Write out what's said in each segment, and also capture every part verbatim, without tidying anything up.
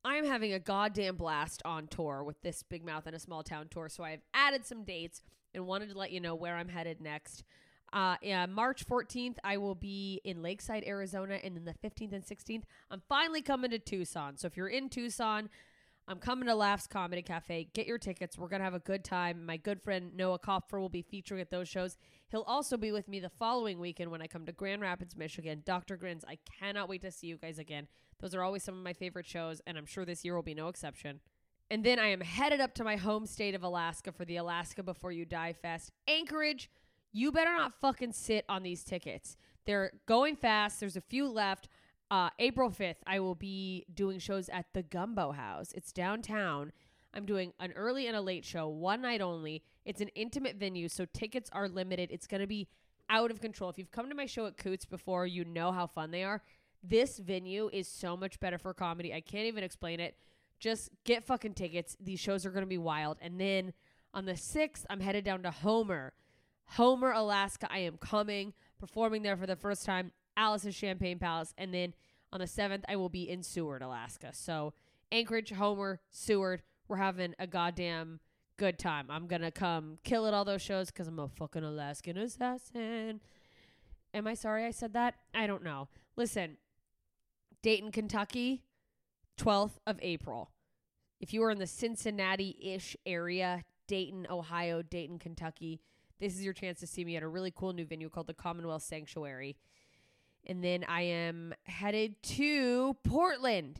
I'm having a goddamn blast on tour with this Big Mouth in a Small Town tour. So I've added some dates and wanted to let you know where I'm headed next. Uh, yeah, March fourteenth, I will be in Lakeside, Arizona. And then the fifteenth and sixteenth, I'm finally coming to Tucson. So if you're in Tucson, I'm coming to Laughs Comedy Cafe. Get your tickets. We're going to have a good time. My good friend Noah Kopfer will be featuring at those shows. He'll also be with me the following weekend when I come to Grand Rapids, Michigan. Doctor Grins, I cannot wait to see you guys again. Those are always some of my favorite shows, and I'm sure this year will be no exception. And then I am headed up to my home state of Alaska for the Alaska Before You Die Fest. Anchorage, you better not fucking sit on these tickets. They're going fast. There's a few left. Uh, April fifth, I will be doing shows at the Gumbo House. It's downtown. I'm doing an early and a late show, one night only. It's an intimate venue, so tickets are limited. It's going to be out of control. If you've come to my show at Coots before, you know how fun they are. This venue is so much better for comedy. I can't even explain it. Just get fucking tickets. These shows are going to be wild. And then on the sixth, I'm headed down to Homer. Homer, Alaska. I am coming, performing there for the first time. Alice's Champagne Palace. And then on the seventh, I will be in Seward, Alaska. So Anchorage, Homer, Seward. We're having a goddamn good time. I'm going to come kill at all those shows because I'm a fucking Alaskan assassin. Am I sorry I said that? I don't know. Listen, Dayton, Kentucky, twelfth of April. If you are in the Cincinnati-ish area, Dayton, Ohio, Dayton, Kentucky, this is your chance to see me at a really cool new venue called the Commonwealth Sanctuary. And then I am headed to Portland.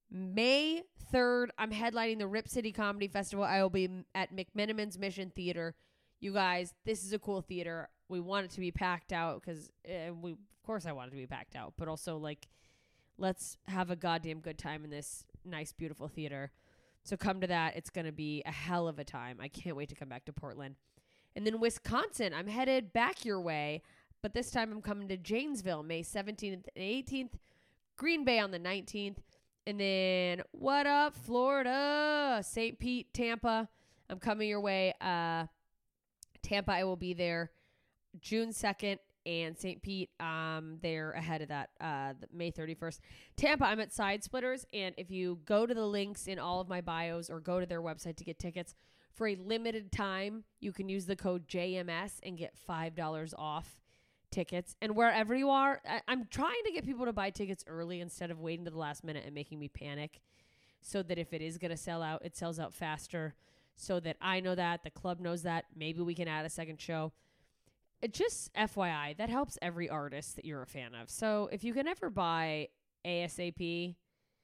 May third, I'm headlining the Rip City Comedy Festival. I will be at McMenamin's Mission Theater. You guys, this is a cool theater. We want it to be packed out because, uh, we, of course, I want it to be packed out. But also, like, let's have a goddamn good time in this nice, beautiful theater. So come to that. It's going to be a hell of a time. I can't wait to come back to Portland. And then Wisconsin, I'm headed back your way. But this time I'm coming to Janesville, May seventeenth and eighteenth. Green Bay on the nineteenth. And then, what up, Florida? Saint Pete, Tampa. I'm coming your way. Uh, Tampa, I will be there June second. And Saint Pete, um, they're ahead of that, uh, May thirty-first. Tampa, I'm at Side Splitters. And if you go to the links in all of my bios or go to their website to get tickets, for a limited time, you can use the code J M S and get five dollars off tickets. And wherever you are, I- I'm trying to get people to buy tickets early instead of waiting to the last minute and making me panic, so that if it is going to sell out, it sells out faster, so that I know that, the club knows that, maybe we can add a second show. It just F Y I, that helps every artist that you're a fan of. So if you can ever buy ASAP,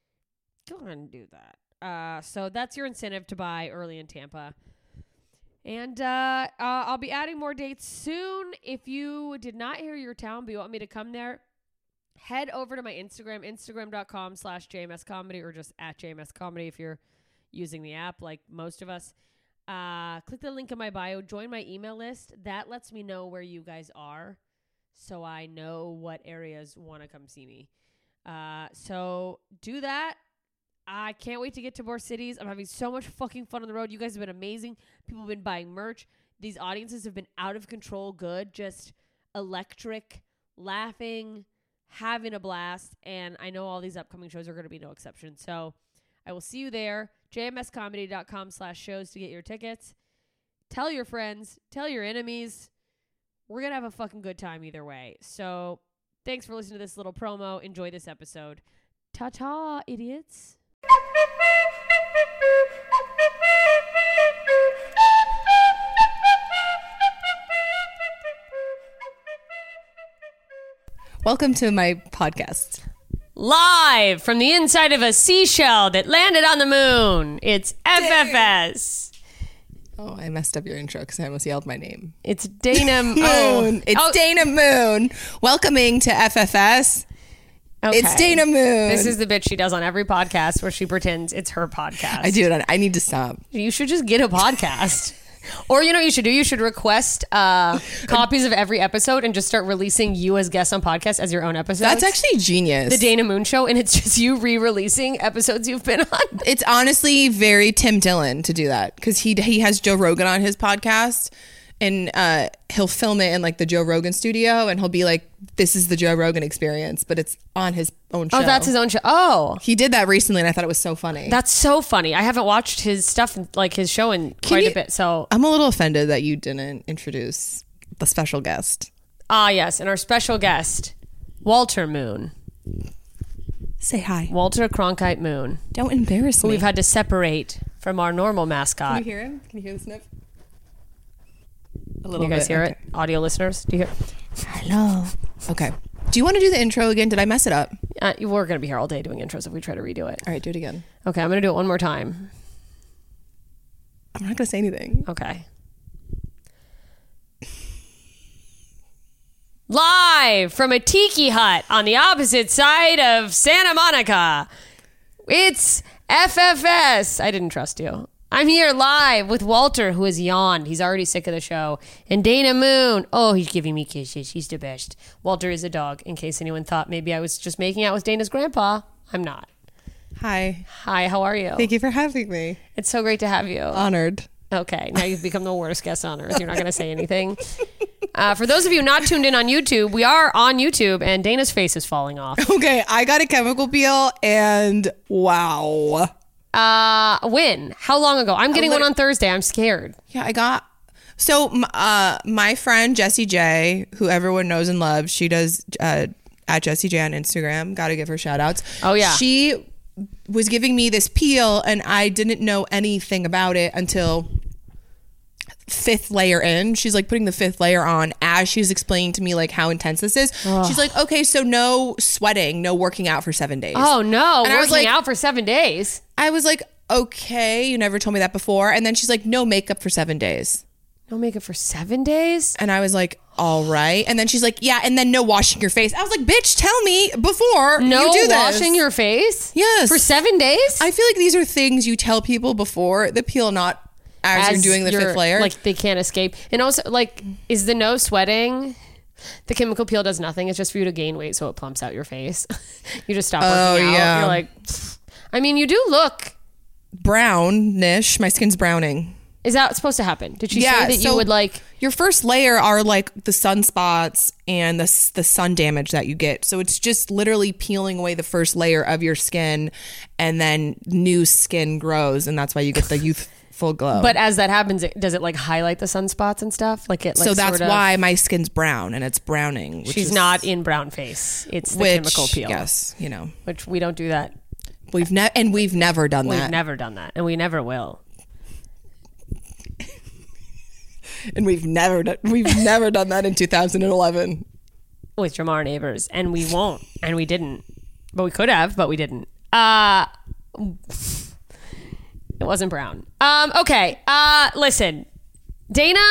go ahead and do that. Uh, so that's your incentive to buy early in Tampa. And uh, uh, I'll be adding more dates soon. If you did not hear your town, but you want me to come there, head over to my Instagram, instagram.com slash jmscomedy, or just at jmscomedy if you're using the app like most of us. Uh, click the link in my bio. Join my email list. That lets me know where you guys are, so I know what areas want to come see me. Uh, so do that. I can't wait to get to more cities. I'm having so much fucking fun on the road. You guys have been amazing. People have been buying merch. These audiences have been out of control good, just electric, laughing, having a blast. And I know all these upcoming shows are going to be no exception. So I will see you there. jmscomedy.com slash shows to get your tickets. Tell your friends. Tell your enemies. We're going to have a fucking good time either way. So thanks for listening to this little promo. Enjoy this episode. Ta-ta, idiots. Welcome to my podcast. Live from the inside of a seashell that landed on the moon. It's F F S. Oh, I messed up your intro because I almost yelled my name. It's Dana Moon. Oh. It's oh. Dana Moon. Welcoming to F F S. Okay. It's Dana Moon. This is the bit she does on every podcast where she pretends it's her podcast. I do it. On, I need to stop. You should just get a podcast. Or you know what you should do? You should request uh, copies of every episode and just start releasing you as guests on podcasts as your own episodes. That's actually genius. The Dana Moon Show, and it's just you re-releasing episodes you've been on. It's honestly very Tim Dillon to do that because he he has Joe Rogan on his podcast. and uh, he'll film it in like the Joe Rogan studio, and he'll be like, "This is the Joe Rogan experience," but it's on his own show. Oh, that's his own show. Oh, he did that recently, and I thought it was so funny. That's so funny. I haven't watched his stuff, like his show, in Can quite you- a bit. So I'm a little offended that you didn't introduce the special guest. ah, yes, and our special guest, Walter Moon, Say hi. Walter Cronkite Moon, Don't embarrass who me. we've had to separate from our normal mascot. Can you hear him? Can you hear the sniff? A little You guys bit. hear Okay. it? Audio listeners, do you hear? Hello. Okay. Do you want to do the intro again? Did I mess it up? Uh, we're going to be here all day doing intros if we try to redo it. All right, do it again. Okay, I'm going to do it one more time. I'm not going to say anything. Okay. Live from a tiki hut on the opposite side of Santa Monica, it's F F S. I didn't trust you. I'm here live with Walter, who has yawned. He's already sick of the show. And Dana Moon. Oh, he's giving me kisses. He's the best. Walter is a dog, in case anyone thought maybe I was just making out with Dana's grandpa. I'm not. Hi. Hi, how are you? Thank you for having me. It's so great to have you. Honored. Okay, now you've become the worst guest on earth. You're not going to say anything. Uh, for those of you not tuned in on YouTube, we are on YouTube, and Dana's face is falling off. Okay, I got a chemical peel, and wow. Uh, when? How long ago? I'm getting lit- one on Thursday. I'm scared. Yeah, I got. So, m- uh, my friend Jessie J, who everyone knows and loves, she does uh, at Jessie J on Instagram. Got to give her shout outs. Oh, yeah. She was giving me this peel, and I didn't know anything about it until fifth layer in. She's like putting the fifth layer on as she's explaining to me like how intense this is. Ugh. She's like, okay, so no sweating, no working out for seven days. Oh, no. And I was Working like- out for seven days. I was like, okay, you never told me that before. And then she's like, no makeup for seven days. No makeup for seven days? And I was like, all right. And then she's like, yeah, and then no washing your face. I was like, bitch, tell me before No you do this. washing your face? Yes. For seven days? I feel like these are things you tell people before the peel, not as, you're doing the you're- fifth layer. Like, they can't escape. And also, like, is the no sweating... The chemical peel does nothing. It's just for you to gain weight so it plumps out your face. You just stop working Oh, out. yeah. You're like... pfft. I mean, you do look... brownish. My skin's browning. Is that supposed to happen? Did she Yeah, say that so- you would, like... Your first layer are like the sunspots and the s- the sun damage that you get. So it's just literally peeling away the first layer of your skin, and then new skin grows, and that's why you get the youthful glow. But as that happens, it, does it, like, highlight the sunspots and stuff? Like, it, like, so that's sort of- why my skin's brown and it's browning. Which She's is, not in brown face. It's the which, chemical peel. Yes, you know Which we don't do that. we've never and we've never done We've that, never done that. And we never will. and we've never done, we've never done that in two thousand eleven. With Jamar Neighbors. And we won't. And we didn't. But we could have, but we didn't. Uh... It wasn't brown. Um, okay. Uh, listen, Dana,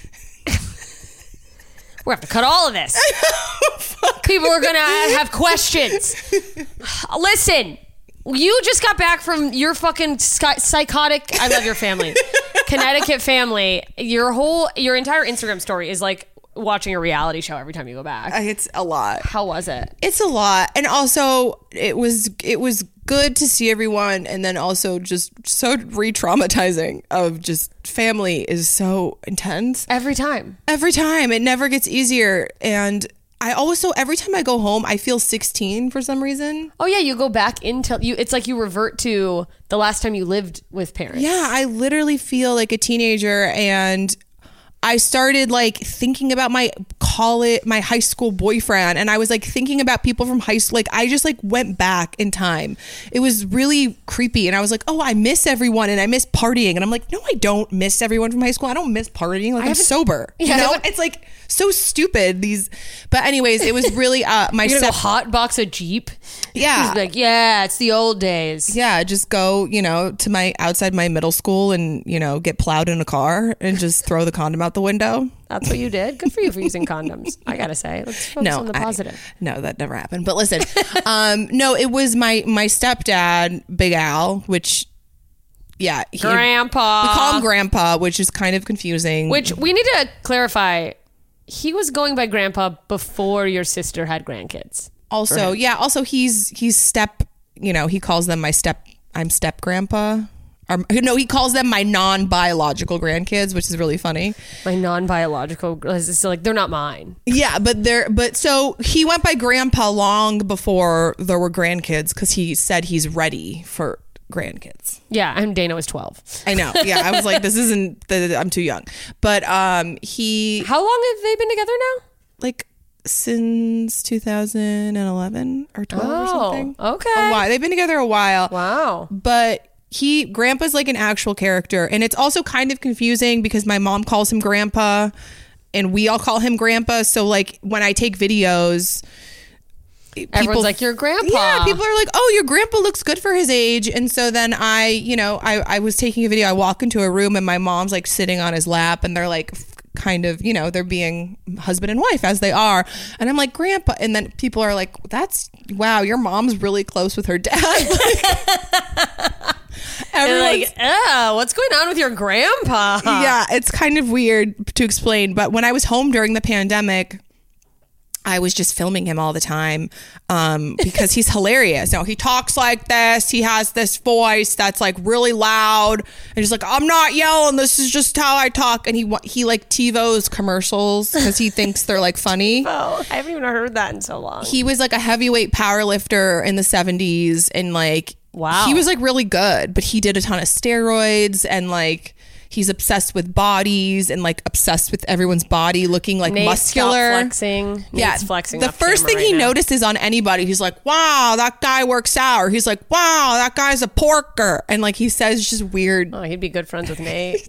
we have to cut all of this. People are going to have questions. Listen, you just got back from your fucking sky- psychotic, I love your family, Connecticut family. Your whole, your entire Instagram story is like watching a reality show every time you go back. It's a lot. How was it? It's a lot, and also it was it was good to see everyone, and then also just so re-traumatizing of just family is so intense Every time. every time. It never gets easier, and I also every time I go home, I feel sixteen for some reason. Oh yeah, you go back into you. It's like you revert to the last time you lived with parents. Yeah, I literally feel like a teenager, and I started like thinking about my college, my high school boyfriend, and I was like thinking about people from high school. Like I just like went back in time. It was really creepy, and I was like, oh, I miss everyone, and I miss partying, and I'm like, no, I don't miss everyone from high school. I don't miss partying. Like I'm sober. You Yeah, I know, haven't- it's like so stupid. These, but anyways, it was really uh my You're gonna step. go hot box a Jeep. Yeah. He's like, yeah, it's the old days. Yeah, just go, you know, to my outside my middle school and, you know, get plowed in a car and just throw the condom out the window. That's what you did. Good for you for using condoms. I gotta say, let's focus No, on the I- positive. no, that never happened. But listen, um, no, it was my my stepdad, Big Al, which, yeah, he, Grandpa. we call him Grandpa, which is kind of confusing. Which we need to clarify. He was going by Grandpa before your sister had grandkids. also, yeah, also he's he's step, you know, he calls them my step. I'm step grandpa. are, no, he calls them my non-biological grandkids, which is really funny. My non-biological, it's like they're not mine. Yeah, but they're but so he went by grandpa long before there were grandkids because he said he's ready for grandkids. Yeah, and Dana was twelve. I know. Yeah, I was like, this isn't. The, I'm too young. But um, he. How long have they been together now? Like since two thousand eleven or twelve oh, or something. Okay. A while. They've been together a while. Wow. But. He grandpa's like an actual character, and it's also kind of confusing because my mom calls him grandpa and we all call him grandpa. So like when I take videos, everyone's people, like, your grandpa. Yeah, people are like, oh, your grandpa looks good for his age. And so then I, you know, I, I was taking a video. I walk into a room and my mom's like sitting on his lap and they're like kind of, you know, they're being husband and wife as they are. And I'm like, grandpa. And then people are like, that's, wow, your mom's really close with her dad. Everyone's like, oh, what's going on with your grandpa? Yeah, it's kind of weird to explain. But when I was home during the pandemic, I was just filming him all the time um, because he's hilarious. You know, he talks like this. He has this voice that's like really loud. And he's like, I'm not yelling. This is just how I talk. And he he like TiVo's commercials because he thinks they're like funny. Oh, I haven't even heard that in so long. He was like a heavyweight power lifter in the seventies and like, wow, he was like really good, but he did a ton of steroids and like he's obsessed with bodies and like obsessed with everyone's body looking like Nate, muscular. Stop flexing. Nate's yeah, flexing. The first thing right he now. notices on anybody, he's like, "Wow, that guy works out." Or he's like, "Wow, that guy's a porker," and like he says just weird. Oh, he'd be good friends with Nate.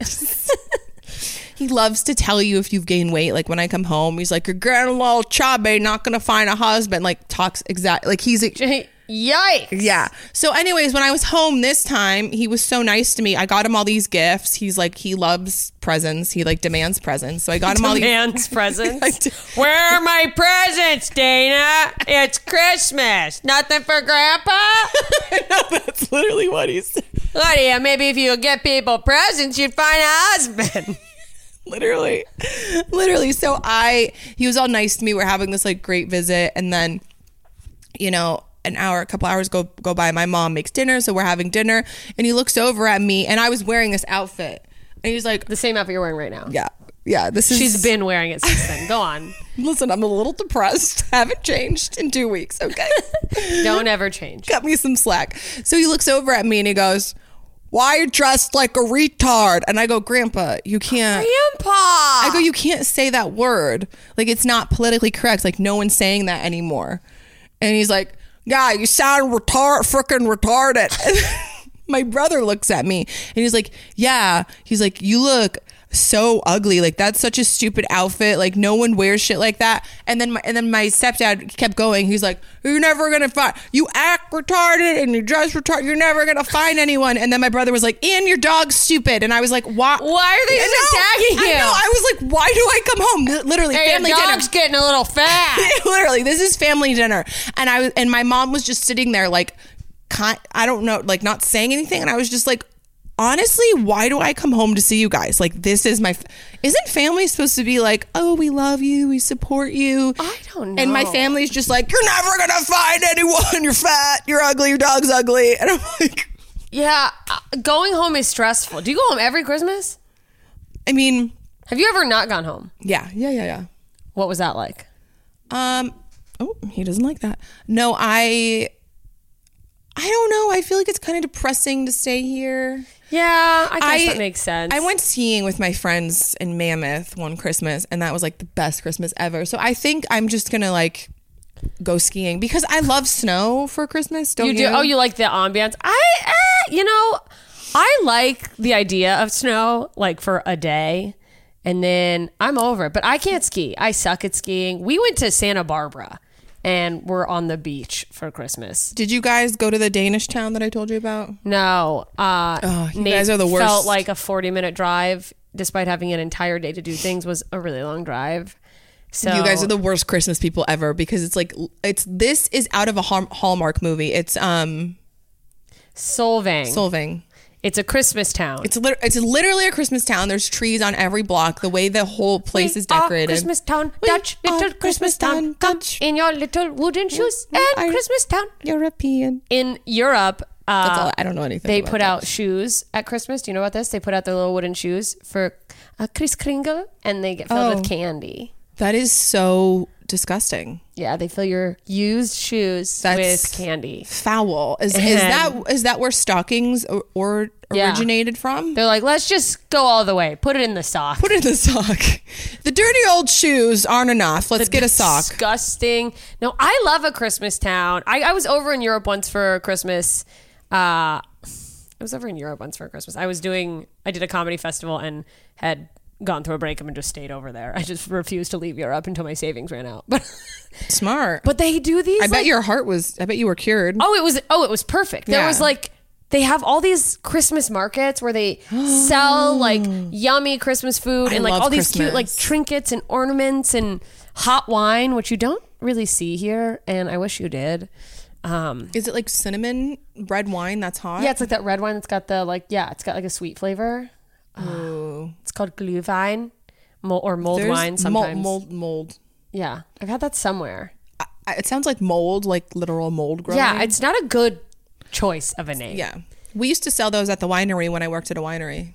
He loves to tell you if you've gained weight. Like when I come home, he's like, "You're getting a little chubby, not gonna find a husband." Like talks exact like he's. A, Yikes. Yeah. So anyways, when I was home this time, he was so nice to me. I got him all these gifts. He's like, he loves presents. He like demands presents. So I got him all these demands presents. Where are my presents, Dana? It's Christmas. Nothing for Grandpa? No, that's literally what he said. Lydia, maybe if you get people presents, you'd find a husband. Literally. Literally. So I, he was all nice to me. We're having this like great visit. And then, you know, an hour, a couple hours go go by. My mom makes dinner, so we're having dinner, and he looks over at me, and I was wearing this outfit, and he's like, the same outfit you're wearing right now. Yeah, yeah. This is. She's been wearing it since then. Go on. Listen, I'm a little depressed. Haven't changed in two weeks. Okay. Don't ever change. Cut me some slack. So he looks over at me and he goes, "Why are you dressed like a retard?" And I go, "Grandpa, you can't." Grandpa. I go, "You can't say that word. Like it's not politically correct. Like no one's saying that anymore." And he's like, "Yeah, you sound retard, freaking retarded." My brother looks at me and he's like, "Yeah." He's like, "You look so ugly. Like that's such a stupid outfit. Like no one wears shit like that." And then my and then my stepdad kept going. He's like, "You're never gonna find. You act retarded and you dress retarded. You're never gonna find anyone." And then my brother was like, "And your dog's stupid." And I was like, "Why? Why are they I just know, attacking you?" I know. I was like, "Why do I come home?" Literally, Hey, family your dinner. dog's getting a little fat. Literally, this is family dinner, and I was, and my mom was just sitting there, like, kind, I don't know, like, not saying anything, and I was just like, honestly, why do I come home to see you guys? Like, this is my. F- Isn't family supposed to be like, oh, we love you, we support you? I don't know. And my family's just like, you're never gonna find anyone. You're fat. You're ugly. Your dog's ugly. And I'm like, yeah, uh, going home is stressful. Do you go home every Christmas? I mean, have you ever not gone home? Yeah, yeah, yeah, yeah. What was that like? Um. Oh, he doesn't like that. No, I. I don't know. I feel like it's kind of depressing to stay here. Yeah, I guess I- that makes sense. I went skiing with my friends in Mammoth one Christmas, and that was like the best Christmas ever. So I think I'm just gonna like go skiing because I love snow for Christmas. Don't you you? do? Oh, you like the ambiance? I, eh, you know, I like the idea of snow, like for a day, and then I'm over it. But I can't ski. I suck at skiing. We went to Santa Barbara, and we're on the beach for Christmas. Did you guys go to the Danish town that I told you about? No, uh, Oh, you Nate guys are the worst. Felt like a forty minute drive, despite having an entire day to do things, was a really long drive. So You guys are the worst Christmas people ever because it's like it's this is out of a Hall- Hallmark movie. It's um Solvang. Solvang. It's a Christmas town. It's lit- it's literally a Christmas town. There's trees on every block. The way the whole place We is decorated. Are Christmas town, We Dutch little are Christmas Christmas town. town, Come Dutch. in your little wooden shoes we and are Christmas town. European. In Europe, Uh, That's all. I don't know anything. They about put that. out shoes at Christmas. Do you know about this? They put out their little wooden shoes for uh, Kris Kringle, and they get filled Oh. with candy. That is so disgusting. Yeah, they fill your used shoes That's with candy. Foul. Is is that is that where stockings or, or Yeah. originated from? They're like, let's just go all the way. Put it in the sock. Put it in the sock. The dirty old shoes aren't enough. Let's get a sock. Disgusting. No, I love a Christmas town. I, I was over in Europe once for Christmas. Uh, I was over in Europe once for Christmas. I was doing, I did a comedy festival and had gone through a breakup and just stayed over there. I just refused to leave Europe until my savings ran out. But Smart. but they do these. I bet like- your heart was. I bet you were cured. Oh, it was. Oh, it was perfect. There Yeah. was like. They have all these Christmas markets where they sell like yummy Christmas food I and like love all these cute like Christmas. trinkets and ornaments and hot wine, which you don't really see here, and I wish you did. Um, Is it like cinnamon red wine that's hot? yeah, it's like that red wine that's got the like yeah, it's got like a sweet flavor. Ooh. It's called Glühwein Mol- or mulled There's wine mold, sometimes. mold, mold. Yeah, I've had that somewhere. I- It sounds like mold, like literal mold growing. Yeah, it's not a good choice of a name. yeah. We used to sell those at the winery when I worked at a winery.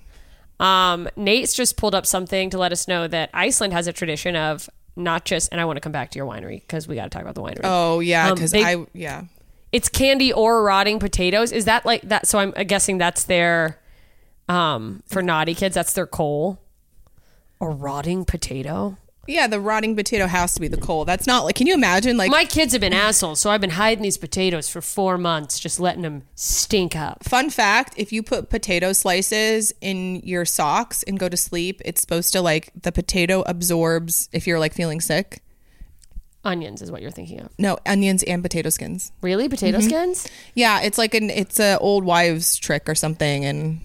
Um, Nate's just pulled up something to let us know that Iceland has a tradition of not just, and I want to come back to your winery because we got to talk about the winery. Oh yeah, Um, because they- I yeah. It's candy or rotting potatoes. Is that like that? So I'm guessing that's their, um, for naughty kids, that's their coal. Or rotting potato. Yeah, the rotting potato has to be the coal. That's not like. Can you imagine like My kids have been assholes, so I've been hiding these potatoes for four months, just letting them stink up. fun fact, if you put potato slices in your socks and go to sleep, it's supposed to like the potato absorbs if you're like feeling sick. Onions is what you're thinking of. No, onions and potato skins. Really? Potato Mm-hmm. skins? Yeah, it's like an it's a old wives trick or something, and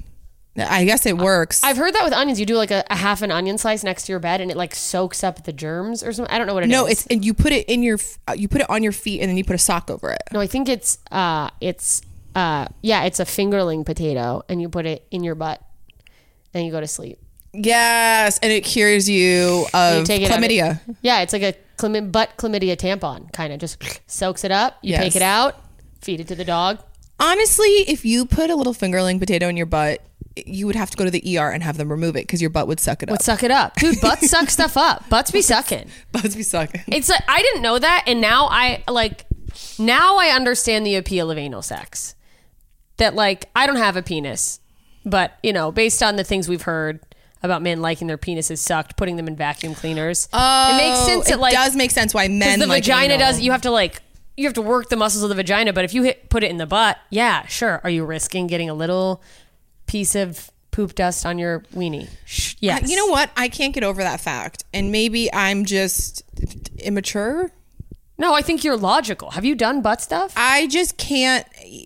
I guess it works. I've heard that with onions. You do like a, a half an onion slice next to your bed and it like soaks up the germs or something. I don't know what it is. no, it's and you put it in your f- uh, you put it on your feet and then you put a sock over it. No, I think it's uh it's uh yeah, it's a fingerling potato and you put it in your butt and you go to sleep. Yes, and it cures you of take it out. chlamydia. Yeah, it's like a chlam- butt chlamydia tampon kind of just soaks it up. You Yes. take it out, feed it to the dog. Honestly, if you put a little fingerling potato in your butt, you would have to go to the E R and have them remove it because your butt would suck it up. Would suck it up. Dude, butts suck stuff up. Butts be sucking. Butts be sucking. It's like I didn't know that and now I like now I understand the appeal of anal sex. That like I don't have a penis, but you know, based on the things we've heard about men liking their penises sucked, putting them in vacuum cleaners. Oh, it makes sense it that like does make sense why men the like vagina anal. does you have to like you have to work the muscles of the vagina, but if you hit put it in the butt, yeah, sure. Are you risking getting a little piece of poop dust on your weenie? Sh- yes. You know what? I can't get over that fact, and maybe I'm just immature. No, I think you're logical. Have you done butt stuff? I just can't.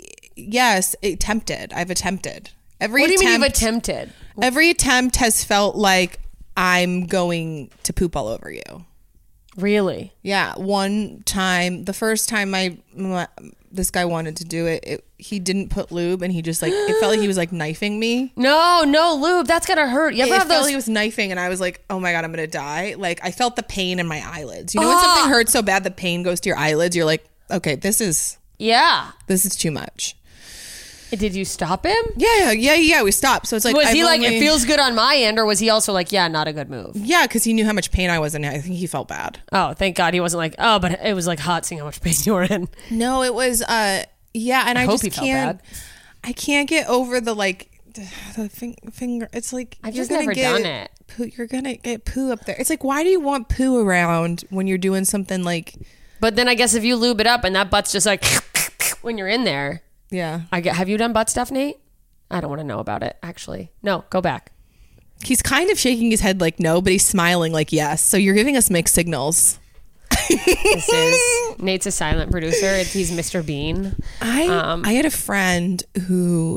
Yes, attempted. I've attempted. Every What do you attempt, mean you've attempted? Every attempt has felt like I'm going to poop all over you. Really? Yeah, one time, the first time my, my this guy wanted to do it, it, he didn't put lube, and he just like it felt like he was like knifing me. No, no lube. That's gotta hurt. You ever It have felt those? like he was knifing, and I was like, "Oh my god, I'm gonna die!" Like I felt the pain in my eyelids. You know when Ah! something hurts so bad, the pain goes to your eyelids. You're like, "Okay, this is Yeah. this is too much." Did you stop him? Yeah, yeah, yeah, yeah. We stopped. So it's like, Was I've he like, only- it feels good on my end, or was he also like, yeah, not a good move? Yeah, because he knew how much pain I was in. I think he felt bad. Oh, thank God he wasn't like, oh, but it was like hot seeing how much pain you were in. No, it was. uh Yeah, and I, I hope just he felt can't. bad. I can't get over the like the fing- finger. It's like I've you're just gonna never get done it. Poo, you're gonna get poo up there. It's like, why do you want poo around when you're doing something like? But then I guess if you lube it up and that butt's just like when you're in there, Yeah, I get. Have you done butt stuff, Nate? I don't want to know about it. Actually, no. Go back. he's kind of shaking his head like no, but he's smiling like yes. So you're giving us mixed signals. This is Nate's a silent producer. It's, he's Mister Bean. I Um, I had a friend who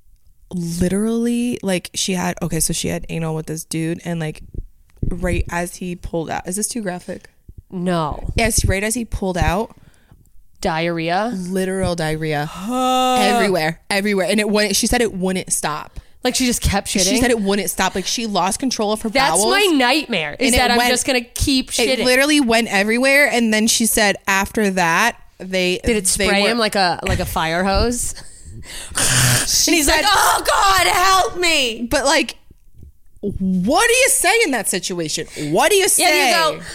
literally like she had okay, so she had anal with this dude, and like right as he pulled out, is this too graphic? No Yes, right as he pulled out, diarrhea. literal diarrhea everywhere, everywhere, and it wouldn't. She said it wouldn't stop. Like she just kept shitting. She said it wouldn't stop. Like she lost control of her That's bowels. my nightmare. Is And it that I'm went- just gonna keep shitting. It literally went everywhere, and then she said after that they Did it they spray were- him like a like a fire hose? and he's like, oh God, help me. But like, what do you say in that situation? What do you say? Yeah, you go,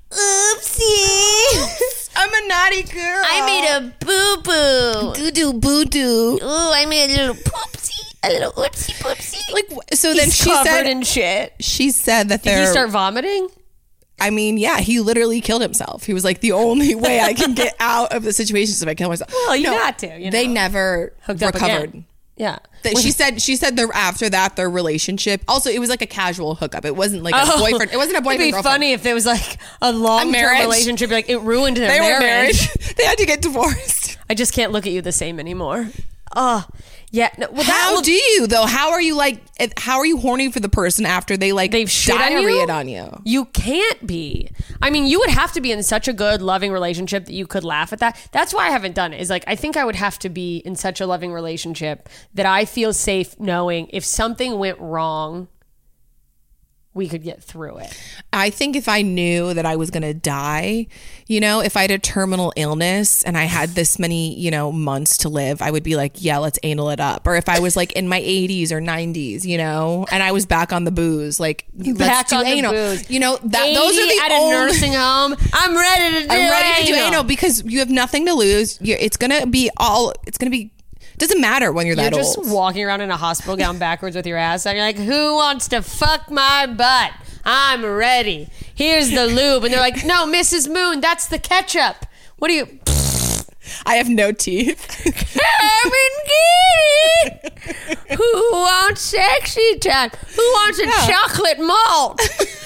oopsie. I'm a naughty girl. I made a boo-boo. Doo-doo boo-doo. Ooh, I made a little poopsie. A little oopsie poopsie. Like, so then He's she covered said, in shit. she said that Did they're, he start vomiting? I mean, yeah, he literally killed himself. He was like, the only way I can get out of the situation is if I kill myself. Well, you got to, you know. They never Hooked up recovered. again. Yeah. That she said she said their after that their relationship also it was like a casual hookup. It wasn't like a Oh. boyfriend. It wasn't a boyfriend. It'd be girlfriend. funny if there was like a long term marriage. relationship. Like it ruined their They marriage. were married. They had to get divorced. I just can't look at you the same anymore. Oh, yeah. No, well, that How will- do you though? How are you like? if- How are you horny for the person after they like They've shit on you? diarrheaed on you? You can't be. I mean, you would have to be in such a good, loving relationship that you could laugh at that. That's why I haven't done it. Is like I think I would have to be in such a loving relationship that I feel safe knowing if something went wrong, we could get through it. I think if I knew that I was going to die, you know, if I had a terminal illness and I had this many, you know, months to live, I would be like, yeah, let's anal it up. Or if I was like in my eighties or nineties, you know, and I was back on the booze, like, Back let's do on the anal. booze. You know, that those are eighty the at only- a nursing home. I'm ready to do I'm ready to do anal. anal because you have nothing to lose. You're, it's going to be all, it's going to be, doesn't matter when you're, You're that just old. walking around in a hospital gown backwards with your ass and you're like, who wants to fuck my butt? I'm ready. Here's the lube. And they're like, no, Missus Moon, that's the ketchup. What do you... I have no teeth. Come and get it. Who wants sexy time? Who wants a Yeah. chocolate malt?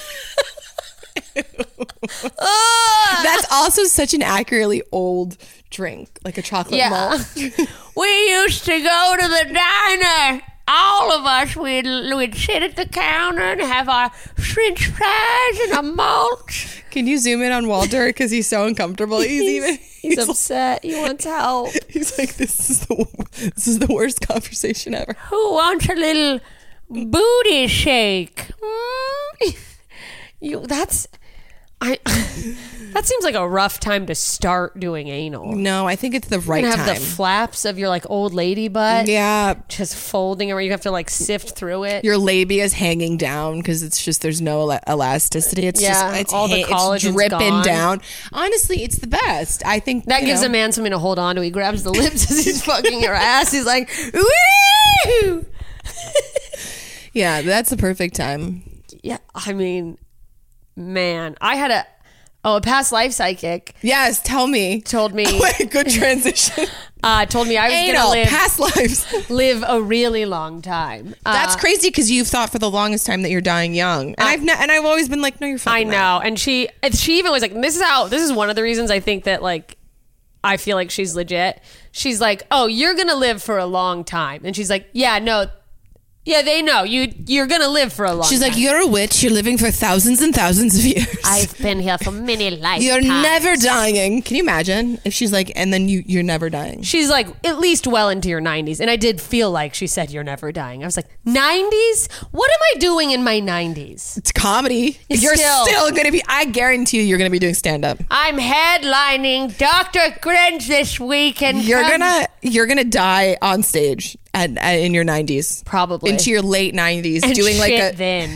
Ugh. That's also such an accurately old drink, like a chocolate Yeah. malt. We used to go to the diner. All of us, we'd, we'd sit at the counter and have our french fries and a malt. Can you zoom in on Walter because he's so uncomfortable? He's, even He's he's, upset. He wants help. he's like this is the this is the worst conversation ever. Who wants a little booty shake? Hmm? You that's I that seems like a rough time to start doing anal. No, I think it's the right You have time. the flaps of your like old lady butt yeah, just folding around. You have to like sift through it. your labia is hanging down because it's just there's no el- elasticity. It's Yeah, just it's, all the ha- it's collagen's dripping gone. down. Honestly, it's the best. I think That you gives know, a man something to hold on to. He grabs the lips as he's fucking your ass. He's like, woo! Yeah, that's the perfect time. Yeah, I mean, man, I had a oh a past life psychic Yes, tell me. told me Wait, good transition. uh, told me I was Anal, gonna live past lives. live a really long time. That's Uh, crazy because you've thought for the longest time that you're dying young, and I've ne- and I've always been like, no, you're I fucking. know, and she and she even was like, this is how this is one of the reasons I think that like I feel like she's legit. She's like, oh, you're gonna live for a long time, and she's like, yeah, no. Yeah, they know you. You're gonna live for a long. She's time. like, you're a witch. You're living for thousands and thousands of years. I've been here for many lifetimes. You're never dying. Can you imagine if she's like, and then you you're never dying? She's like at least well into your nineties, and I did feel like she said you're never dying. I was like, nineties? What am I doing in my nineties? It's comedy. It's you're still- still, gonna be. I guarantee you, you're gonna be doing stand up. I'm headlining Doctor Grinch this week, and You're come- gonna you're gonna die on stage at, at in your nineties, Probably. into your late nineties, and doing like shit a. then.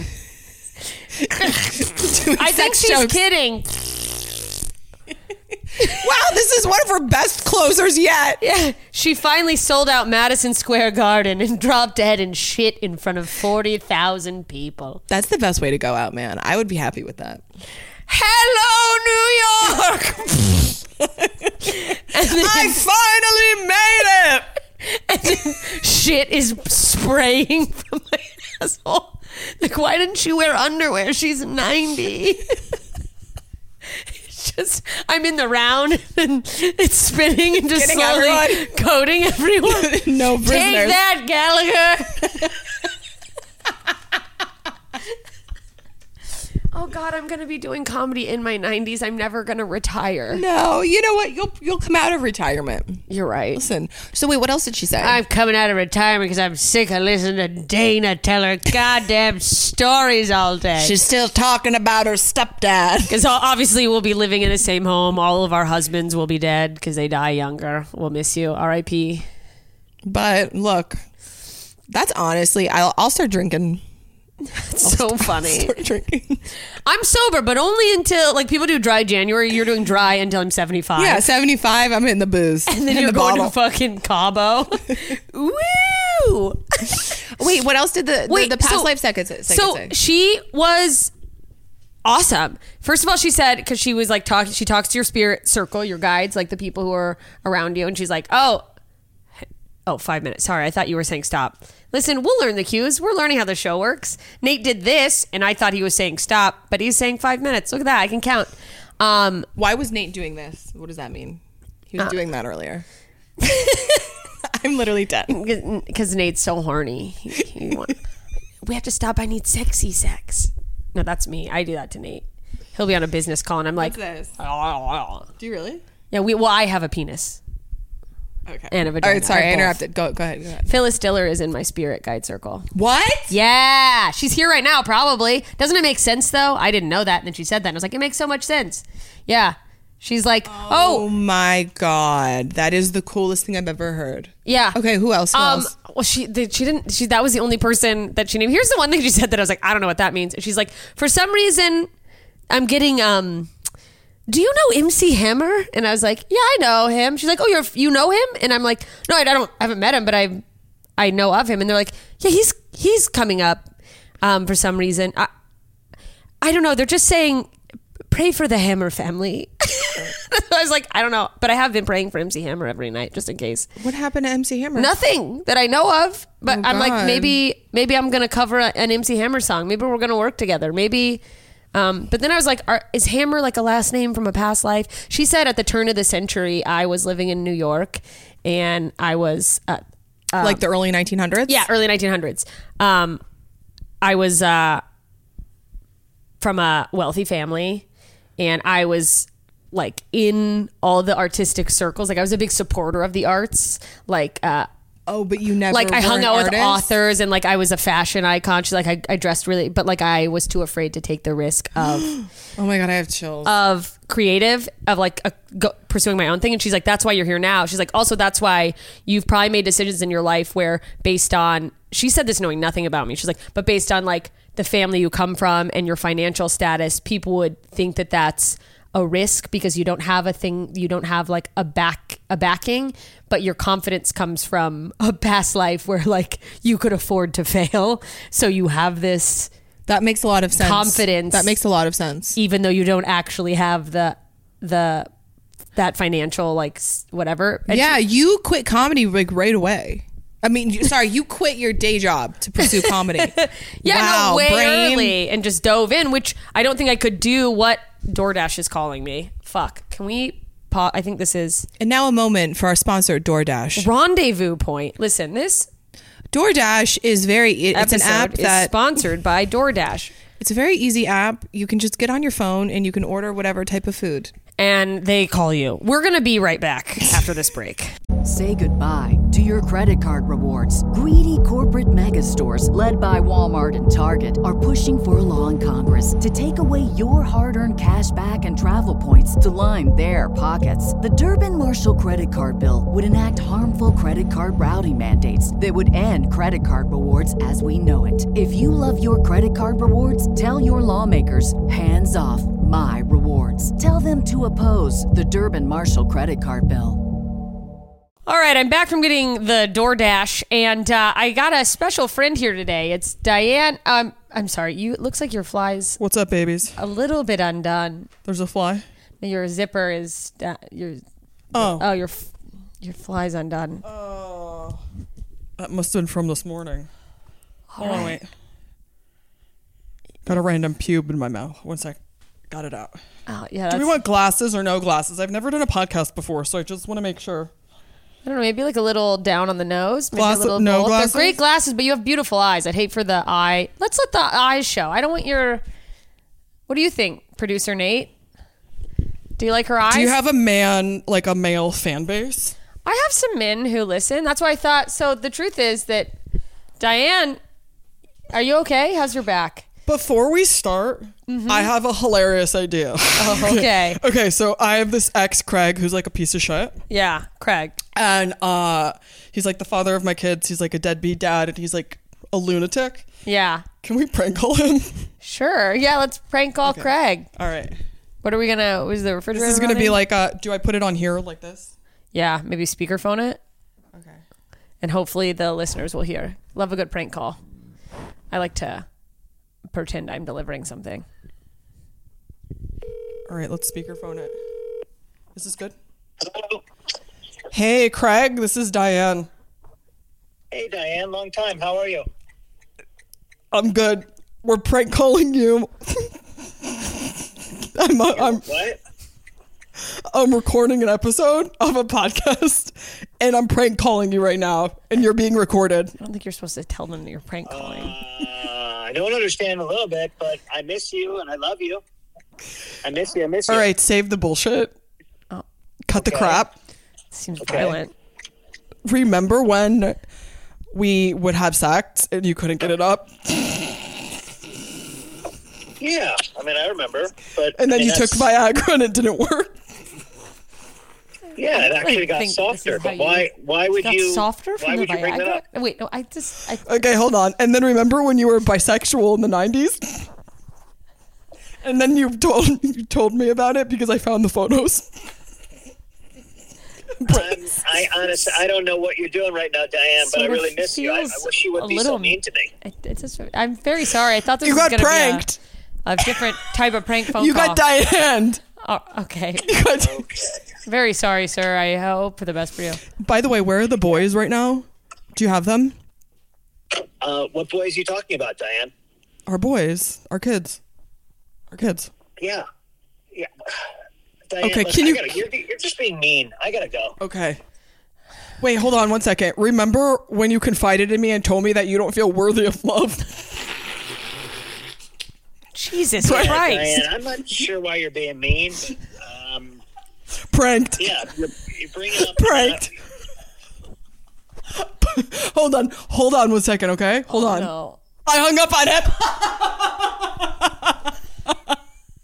doing I think sex she's jokes. kidding. Wow, this is one of her best closers yet. Yeah, she finally sold out Madison Square Garden and dropped dead and shit in front of forty thousand people. That's the best way to go out, man. I would be happy with that. Hello, New York! and then, I finally made it. and then shit is spraying from my asshole. Like, why didn't she wear underwear? She's ninety. It's just, I'm in the round and it's spinning and just Getting slowly everyone. coating everyone. No Take prisoners. that, Gallagher. Oh God, I'm gonna be doing comedy in my nineties. I'm never gonna retire. No, you know what? You'll you'll come out of retirement. You're right. Listen. So wait, what else did she say? I'm coming out of retirement because I'm sick of listening to Dana tell her goddamn stories all day. She's still talking about her stepdad. Because obviously we'll be living in the same home. All of our husbands will be dead because they die younger. We'll miss you. R I P But look, that's honestly, I'll, I'll start drinking. It's so funny. Start drinking. I'm sober, but only until, like, people do dry January. You're doing dry until I'm seventy-five. Yeah, seventy-five, I'm hitting the booze. And then in you're the going bottle. to fucking Cabo. Woo! Wait, what else did the, Wait, the, the past so- life second say? So she was awesome. First of all, she said, because she was like talking, she talks to your spirit circle, your guides, like the people who are around you. And she's like, oh, oh, five minutes. Sorry, I thought you were saying stop. Listen, we'll learn the cues. We're learning how the show works. Nate did this, and I thought he was saying stop, but he's saying five minutes. Look at that. I can count. Um, Why was Nate doing this? What does that mean? He was Uh, doing that earlier. I'm literally dead. Because Nate's so horny. He, he want, we have to stop. I need sexy sex. No, that's me. I do that to Nate. He'll be on a business call, and I'm like, What's this? "Oh." Do you really? Yeah, we. Well, I have a penis. Okay. And a All vagina. right, sorry, I I have both. interrupted. Go, go ahead, go ahead. Phyllis Diller is in my spirit guide circle. What? Yeah, she's here right now, probably. Doesn't it make sense, though? I didn't know that. And then she said that, and I was like, it makes so much sense. Yeah. She's like, Oh oh, my God. That is the coolest thing I've ever heard. yeah. Okay, who else? Who Um, else? well, she did. She didn't. She that was the only person that she named. Here's the one thing she said that I was like, I don't know what that means. And she's like, for some reason, I'm getting. Um, do you know M C Hammer? And I was like, yeah, I know him. She's like, oh, you're you know him? And I'm like, no, I don't. I haven't met him, but I I know of him. And they're like, yeah, he's he's coming up. Um, for some reason, I I don't know. They're just saying, pray for the Hammer family. I was like, I don't know, but I have been praying for M C Hammer every night just in case. What happened to M C Hammer? Nothing that I know of, but Oh, I'm like, God. maybe, maybe I'm gonna cover a, an M C Hammer song. Maybe we're gonna work together. Maybe, um, but then I was like, are, is Hammer like a last name from a past life? She said at the turn of the century, I was living in New York, and I was, uh, um, Like the early nineteen hundreds? yeah, early nineteen hundreds. Um, I was uh, from a wealthy family, and I was like in all the artistic circles. Like I was a big supporter of the arts. Like, uh, Oh, but you never like I were hung an out with artist? authors, and like I was a fashion icon. She's like, I, I dressed really, but like I was too afraid to take the risk of Oh my God, I have chills. of creative, of like a, go, pursuing my own thing. And she's like, that's why you're here now. She's like, also that's why you've probably made decisions in your life where based on, she said this knowing nothing about me. She's like, but based on like the family you come from and your financial status, people would think that that's a risk because you don't have a thing, you don't have like a back, a backing, but your confidence comes from a past life where like you could afford to fail. So you have this, that makes a lot of sense. confidence. That makes a lot of sense. even though you don't actually have the the that financial like s- whatever. And Yeah, she- you quit comedy like right away. I mean, you, sorry, you quit your day job to pursue comedy. yeah, wow, no, way brain. early and just dove in, which I don't think I could do what DoorDash is calling me. Fuck. Can we pause? I think this is And now a moment for our sponsor, DoorDash. rendezvous point. Listen, this DoorDash is very, it- it's an episode app is that, sponsored by DoorDash. it's a very easy app. You can just get on your phone and you can order whatever type of food. And they call you. We're going to be right back after this break. Say goodbye to your credit card rewards. Greedy corporate mega stores, led by Walmart and Target, are pushing for a law in Congress to take away your hard-earned cash back and travel points to line their pockets. The Durbin-Marshall credit card bill would enact harmful credit card routing mandates that would end credit card rewards as we know it. If you love your credit card rewards, tell your lawmakers, hands off my rewards. Tell them to oppose the Durbin-Marshall credit card bill. All right, I'm back from getting the DoorDash, and uh, I got a special friend here today. It's Diane. Um, I'm sorry. You. It looks like your fly's What's up, babies? a little bit undone. There's a fly. Your zipper is. Uh, your. Oh. Oh, your. f- Your fly's undone. Oh, that must have been from this morning. Hold on, wait. Got a random pube in my mouth. One sec. Got it out. Oh, yeah. Do That's, we want glasses or no glasses? I've never done a podcast before, so I just want to make sure. I don't know. Maybe like a little down on the nose. Maybe Glass- a little no both. glasses? They're great glasses, but you have beautiful eyes. I'd hate for the eye. Let's let the eyes show. I don't want your. What do you think, producer Nate? Do you like her eyes? Do you have a man, like a male fan base? I have some men who listen. That's why I thought. So the truth is that Diane, are you okay? How's your back? Before we start, I have a hilarious idea. Oh, okay. Okay, so I have this ex, Craig, who's like a piece of shit. Yeah, Craig. And uh, he's like the father of my kids. He's like a deadbeat dad, and he's like a lunatic. Yeah. Can we prank call him? Sure. Yeah, let's prank call Craig. All right. What are we gonna? Was the refrigerator? This is gonna be running? like, uh, do I put it on here like this? Yeah, maybe speakerphone it, Okay. and hopefully the listeners will hear. Love a good prank call. I like to pretend I'm delivering something. All right, let's speakerphone it. Is this good? Hello. Hey, Craig, this is Diane. Hey, Diane. Long time. How are you? I'm good. We're prank calling you. I'm, I'm, What? I'm recording an episode of a podcast, and I'm prank calling you right now, and you're being recorded. I don't think you're supposed to tell them that you're prank calling. Uh, I don't understand a little bit, but I miss you and I love you. I miss you. I miss you. All right, save the bullshit. Oh. Cut the Okay. crap. Seems Okay. violent. Remember when we would have sex and you couldn't get it up? Yeah. I mean, I remember. But And then I mean, you took that's- Viagra and it didn't work? Yeah, it actually got think this softer. is how But you- why? Why would Got you? softer Why from the would you bring that Viagra? up? Wait, no, I just. I, Okay, hold on. And then remember when you were bisexual in the nineties? And then you told you told me about it because I found the photos. I'm, I honestly, I don't know what you're doing right now, Diane. But I Sort of really miss you. I, I feels wish you a would be so little- mean to me. I, it's just, I'm very sorry. I thought this You was got going to pranked. be a, a different type of prank phone You call. got Diane. Oh, okay. You got- Very sorry, sir. I hope for the best for you. By the way, where are the boys right now? Do you have them? Uh, what boys are you talking about, Diane? Our boys, our kids, our kids. Yeah. Yeah. Diane, Okay, listen, can you- I gotta, you're, you're just being mean. I gotta go. Okay. Wait, hold on one second. Remember when you confided in me and told me that you don't feel worthy of love? Jesus Yeah, Christ. Diane, I'm not sure why you're being mean. Um, Pranked. yeah, you're, you're bringing up Pranked. Hold on. Hold on one second, okay? Hold on. No. I hung up on him.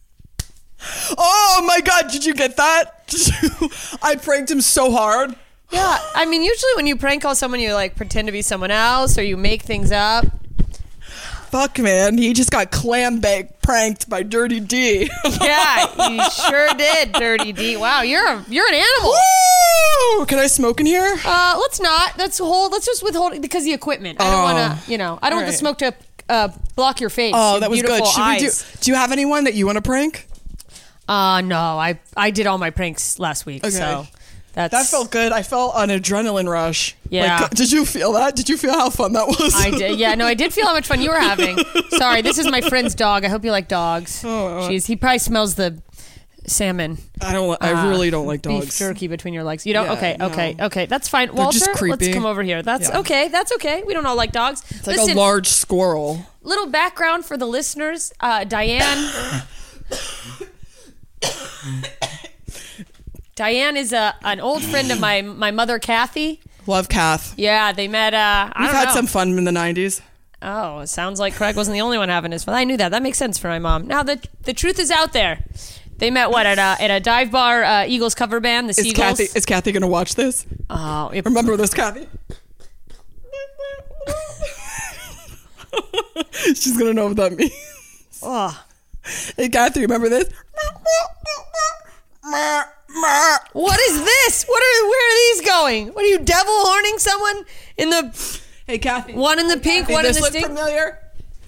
Oh my god, did you get that? Did you- I pranked him so hard. Yeah, I mean, usually when you prank call someone, you like pretend to be someone else or you make things up. Fuck, man. He just got clam bake pranked by Dirty D. Yeah, you sure did, Dirty D. Wow, you're a, you're an animal. Woo! Can I smoke in here? Uh, let's not. Let's hold. Let's just withhold because of the equipment. I don't Oh. want to. You know, I don't want the All right. smoke to uh, block your face. Oh, your that was good. beautiful Should we do? eyes. Do you have anyone that you want to prank? Uh, no, I I did all my pranks last week, Okay. so that's That felt good. I felt an adrenaline rush. Yeah. Like, did you feel that? Did you feel how fun that was? I did. Yeah, no, I did feel how much fun you were having. Sorry, this is my friend's dog. I hope you like dogs. Oh, She's he probably smells the salmon. I don't. li- I uh, really don't like Beef dogs. jerky between your legs. You don't? Yeah, okay, no. okay, okay. That's fine. They're Walter, just let's creepy. come over here. That's Yeah. okay. That's okay. We don't all like dogs. It's like Listen, a large squirrel. little background for the listeners. Uh, Diane. Diane is a an old friend of my my mother, Kathy. Love Kath. Yeah, they met. Uh, I We've don't had know. some fun in the nineties. Oh, it sounds like Craig wasn't the only one having his fun. I knew that. That makes sense for my mom. Now the the truth is out there. They met what at a at a dive bar uh, Eagles cover band, the Is Seagulls. Kathy? Is Kathy gonna watch this? oh, it- Remember this, Kathy? She's gonna know what that means. oh. Hey, Kathy, remember this? What is this? What are where are these going? What are you devil horning someone in the Hey, Kathy. one in the pink, one in this the look stink? familiar?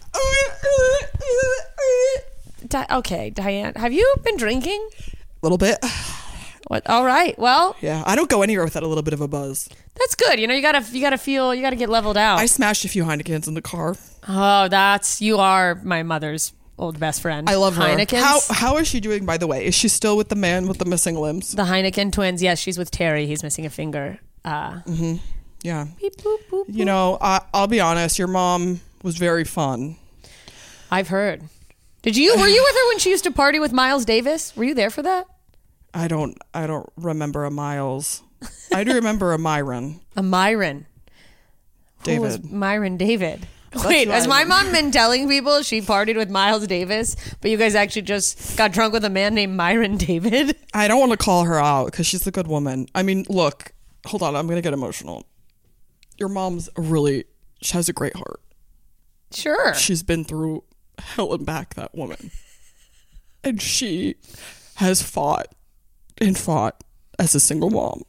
Di- okay, Diane, have you been drinking? little bit. What? All right. Well, Yeah, I don't go anywhere without a little bit of a buzz. that's good. You know, you gotta you gotta feel you gotta get leveled out. I smashed a few Heinekens in the car. oh, that's you are my mother's old best friend. I love her. Heineken's. How how is she doing, by the way? Is she still with the man with the missing limbs? The Heineken twins. Yes, she's with Terry. He's missing a finger. Uh, Yeah. beep, boop, boop, You know, I, I'll be honest. Your mom was very fun. I've heard. Did you? Were you with her when she used to party with Miles Davis? Were you there for that? I don't I don't remember a Miles. I do remember a Myron. A Myron. Who was David. Myron David? That's Wait, who has I my am. mom been telling people she partied with Miles Davis, but you guys actually just got drunk with a man named Myron David? I don't want to call her out because she's a good woman. I mean, look, hold on. I'm going to get emotional. Your mom's really, she has a great heart. Sure. She's been through hell and back, that woman. And she has fought and fought as a single mom.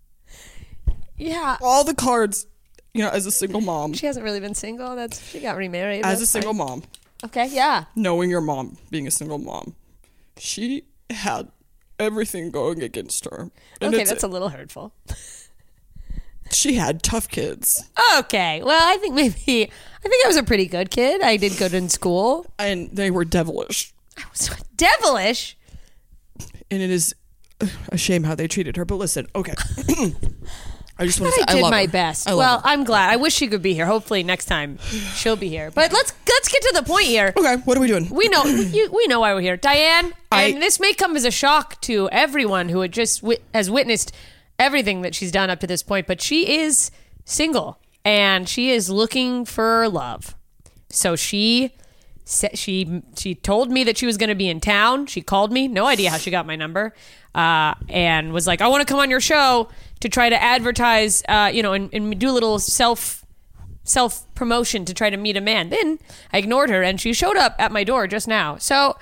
Yeah. All the cards, you know, as a single mom. She hasn't really been single. That's she got remarried. As That's a single fine. mom. Okay, yeah. Knowing your mom being a single mom. She had everything going against her. And Okay, it's- that's a little hurtful. She had tough kids. Okay. Well, I think maybe I think I was a pretty good kid. I did good in school. And they were devilish. I was devilish. And it is a shame how they treated her. But listen, okay. I just want to say I I did love my her. best. I love Well, her. I'm glad. I wish she could be here. Hopefully next time she'll be here. But let's let's get to the point here. Okay, what are we doing? We know you, we know why we're here, Diane. I- And this may come as a shock to everyone who had just wit- has witnessed everything that she's done up to this point. But she is single and she is looking for love. So she sa- she she told me that she was going to be in town. She called me. No idea how she got my number. Uh, and was like, I want to come on your show to try to advertise, uh, you know, and, and do a little self self promotion to try to meet a man. Then I ignored her and she showed up at my door just now. So,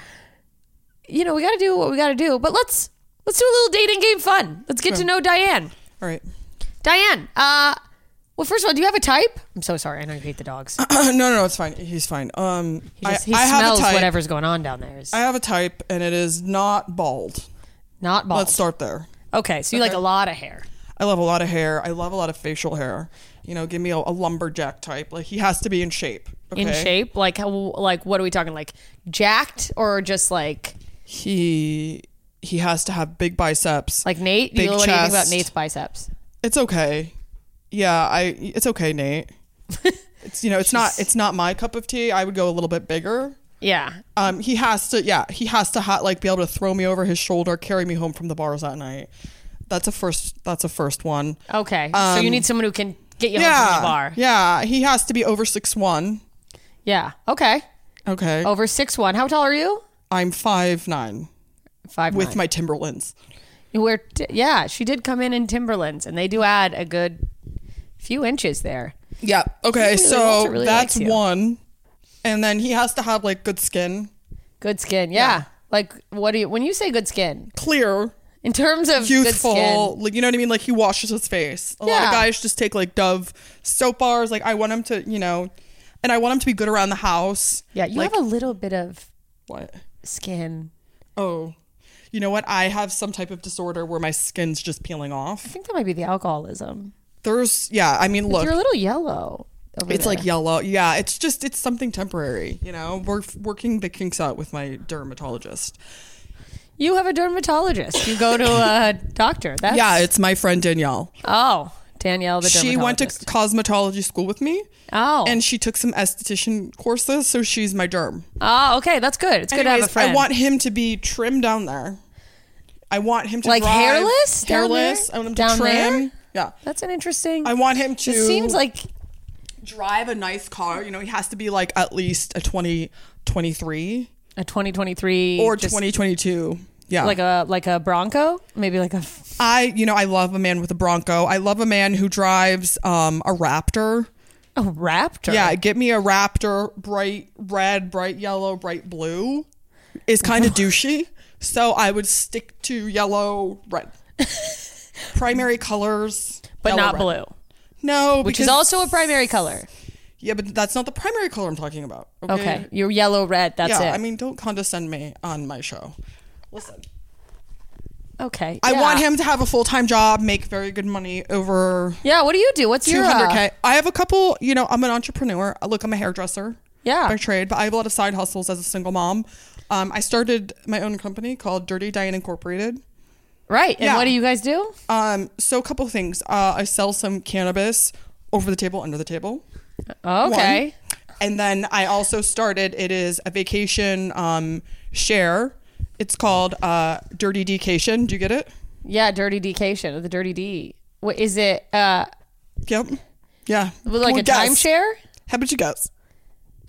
you know, we got to do what we got to do. But let's let's do a little dating game fun. Let's get to know Diane. All right. Diane, uh, well, first of all, do you have a type? I'm so sorry. I know you hate the dogs. no, no, no, it's fine. He's fine. Um, He, just, he I, I have a smells type. whatever's going on down there. Is I have a type, and it is not bald. not bald. Let's start there. Okay, so you like a lot of hair. I love a lot of hair. I love a lot of facial hair. You know, give me a, a lumberjack type. Like he has to be in shape. Okay? In shape? Like, how, like what are we talking? Like jacked or just like He he has to have big biceps. like Nate? Big you know, what do you think about chest. Nate's biceps? It's okay. Yeah, I. It's okay, Nate. It's you know, it's not. It's not my cup of tea. I would go a little bit bigger. Yeah. Um, he has to. Yeah, he has to ha- like be able to throw me over his shoulder, carry me home from the bars that night. That's a first. That's a first one. Okay. so you Um, need someone who can get you home Yeah, from the bar. yeah. He has to be over six one. Yeah. Okay. Okay, Over six one. How tall are you? I'm five nine Five with nine. my Timberlands. We're t- yeah, she did come in in Timberlands, and they do add a good few inches there. Yeah. Okay, Really, so Walter really that's likes you. one, and then he has to have like good skin, Good skin, yeah. Yeah. Like, what do you when you say good skin? clear, In terms of good youthful. skin, Like you know what I mean? Like he washes his face. A lot Yeah. of guys just take like Dove soap bars. Like I want him to, you know, and I want him to be good around the house. yeah, you like, have a little bit of what? skin. Oh, you know what? I have some type of disorder where my skin's just peeling I off. think that might be the alcoholism. There's, yeah. I mean, look, You're a little yellow. Over it's there. like yellow. Yeah, it's just it's something temporary. You know, we're f- working the kinks out with my dermatologist. You have a dermatologist. You go to a doctor. That's, Yeah, it's my friend Danielle. oh Danielle the She went to dermatologist. cosmetology school with me. Oh, And she took some esthetician courses, so she's my derm. oh, okay, that's good. It's good to have a Anyways, friend. I want him to be trimmed down there. I want him to Like drive- hairless down hairless. there? I want him Down to trim. there? Yeah, That's an interesting. I want him to. It seems like drive a nice car. You know, he has to be like at least a twenty twenty-three a twenty twenty-three or just twenty twenty-two. Yeah, like a like a Bronco, maybe like a. I, you know, I love a man with a Bronco. I love a man who drives um, a Raptor. A Raptor. Yeah, get me a Raptor, bright red, bright yellow, bright blue. Is kind of douchey, so I would stick to yellow, red. Primary colors, but yellow, not red. blue, No, which is because- also a primary color. yeah, but that's not the primary color I'm talking about. Okay, Okay, you're yellow red. That's yeah, it. I mean, don't condescend me on my show. Listen, okay. I yeah. want him to have a full time job, make very good money over Yeah. What do you do? What's two your uh, hundred k. I have a couple. You know, I'm an entrepreneur. Look, I'm a hairdresser. Yeah. by trade, but I have a lot of side hustles as a single mom. Um, I started my own company called Dirty Diane Incorporated. Right. And Yeah. what do you guys do? Um, so a couple things. Uh, I sell some cannabis over the table, under the table. Okay. One. And then I also started, it is a vacation um, share. It's called uh, Dirty Decation. Do you get it? Yeah. Dirty Decation. The Dirty D. What is it? Uh, Yep. Yeah. like Well, a guess. timeshare? How about you guess?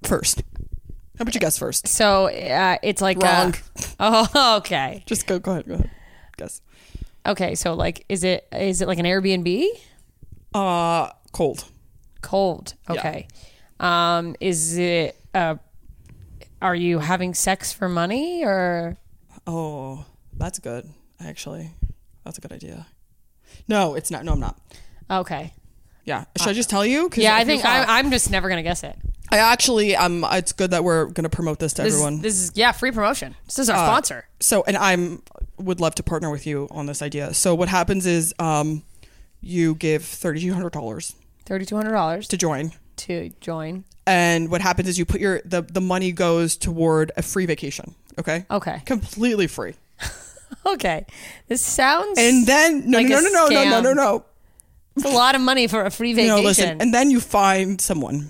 first. How about you guess first? So uh, it's like Wrong. A, oh, okay. Just go. Go ahead. Go ahead. Guess. Okay. So like, is it is it like an Airbnb? Uh, cold. Cold. Okay. Um, is it? Uh, are you having sex for money or? Oh, that's good. Actually, that's a good idea. No, it's not. No, I'm not. Okay. Yeah. Should I just tell you? 'Cause Yeah, I if you're think I, fine- I'm just never gonna guess it. I actually, um, it's good that we're gonna promote this to This everyone. is, this is yeah, free promotion. This is our Uh, sponsor. So, and I'm would love to partner with you on this idea. So, what happens is, um, you give thirty two hundred dollars Thirty two hundred dollars to join, to join. and what happens is you put your the the money goes toward a free vacation. Okay. Okay. Completely free. Okay. This sounds And then no like no a no no no no no no scam. no. It's a lot of money for a free vacation. No, listen. And then you find someone.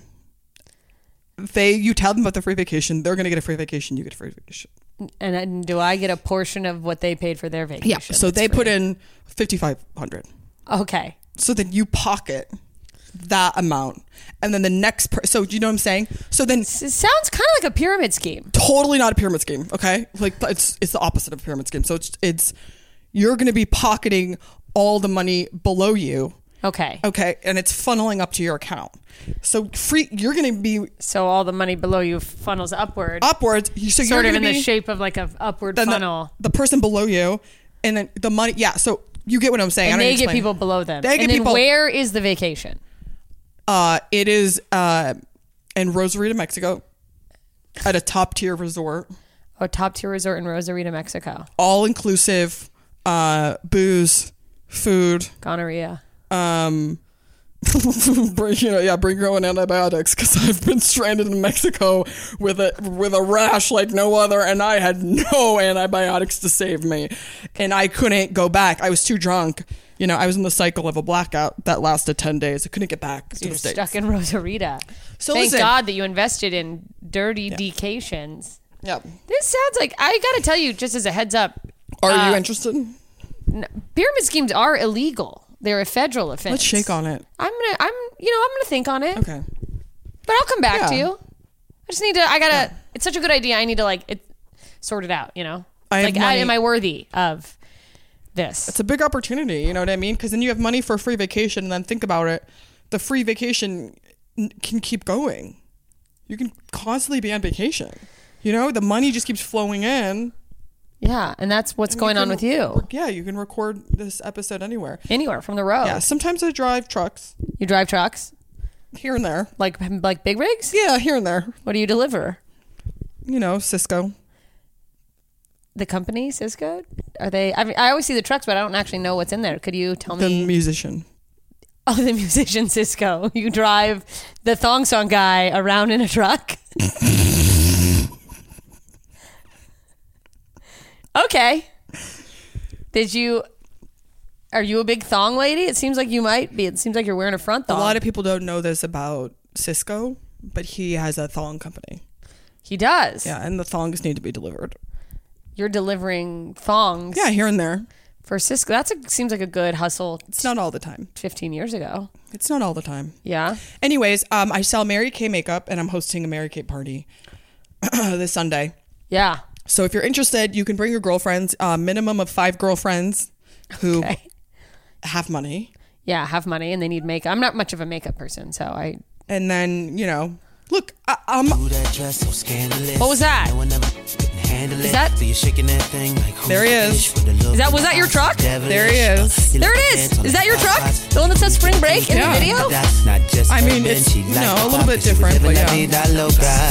They you tell them about the free vacation. They're gonna get a free vacation. You get a free vacation. And then do I get a portion of what they paid for their vacation? Yeah. So That's they free. put in fifty five hundred. Okay. So then you pocket that amount, and then the next. Per- so do you know what I'm saying? So then It sounds kind of like a pyramid scheme. totally not a pyramid scheme. Okay, like it's it's the opposite of a pyramid scheme. So it's it's you're going to be pocketing all the money below you. Okay. Okay, and it's funneling up to your account. So free, you're going to be So all the money below you funnels upward, upwards. You- So sort you're of in gonna the be, shape of like a upward then the- funnel. The, person below you, and then the money. Yeah. So you get what I'm saying. And I don't they need to get explain people it. below them. They and get then people- where is the vacation? Uh, it is uh in Rosarito, Mexico, at a top tier resort. A top tier resort in Rosarito, Mexico. All inclusive, uh, booze, food, Gonorrhea. um, bring, you know, yeah, bring your own antibiotics because I've been stranded in Mexico with a with a rash like no other, and I had no antibiotics to save me, and I couldn't go back. I was too drunk. You know, I was in the cycle of a blackout that lasted ten days. I couldn't get back to You're the States. stuck in Rosarito. So Thank listen. God that you invested in dirty decations. Yeah. This sounds like, I gotta tell you, just as a heads up, Are Uh, you interested? pyramid schemes are illegal. They're a federal offense. Let's shake on it. I'm gonna, I'm, you know, I'm gonna think on it. Okay. But I'll come back Yeah. to you. I just need to. I gotta. It's such a good idea. I need to like it, sort it out. You know, I have like, I, money- am I worthy of this? It's a big opportunity, you know what I mean? Because then you have money for a free vacation, and then think about it. The free vacation n- can keep going. You can constantly be on vacation. You know, the money just keeps flowing in. Yeah, and that's what's And going you on can with you. rec- Yeah, you can record this episode anywhere. Anywhere from the road. Yeah, sometimes I drive trucks You drive trucks, here and there. like like big rigs. Yeah, here and there. What do you deliver? You know, Cisco. The company Cisco? Are they? I mean, I always see the trucks, but I don't actually know what's in there. Could you tell The me? musician. Oh, the musician Cisco. You drive the thong song guy around in a truck. Okay. Did you? Are you a big thong lady? It seems like you might be. It seems like you're wearing a front A thong. lot of people don't know this about Cisco, but he has a thong company. He does. Yeah, and the thongs need to be delivered. You're delivering thongs. Yeah, here and there. For Cisco, that's a seems like a good hustle. It's not all the time. fifteen years ago. It's not all the time. Yeah. Anyways, um, I sell Mary Kay makeup, and I'm hosting a Mary Kay party this Sunday. Yeah. So if you're interested, you can bring your girlfriends. Uh, minimum of five girlfriends who Okay. have money, Yeah. Have money and they need makeup. I'm not much of a makeup person, so I. and then you know, look, I, I'm. What was that? Is that? There he is. Is that? Was that your truck? There he is. There it is. Is that your truck? The one that says Spring Break in Yeah. the video? I mean, it's you know a little bit different, but yeah. Yeah.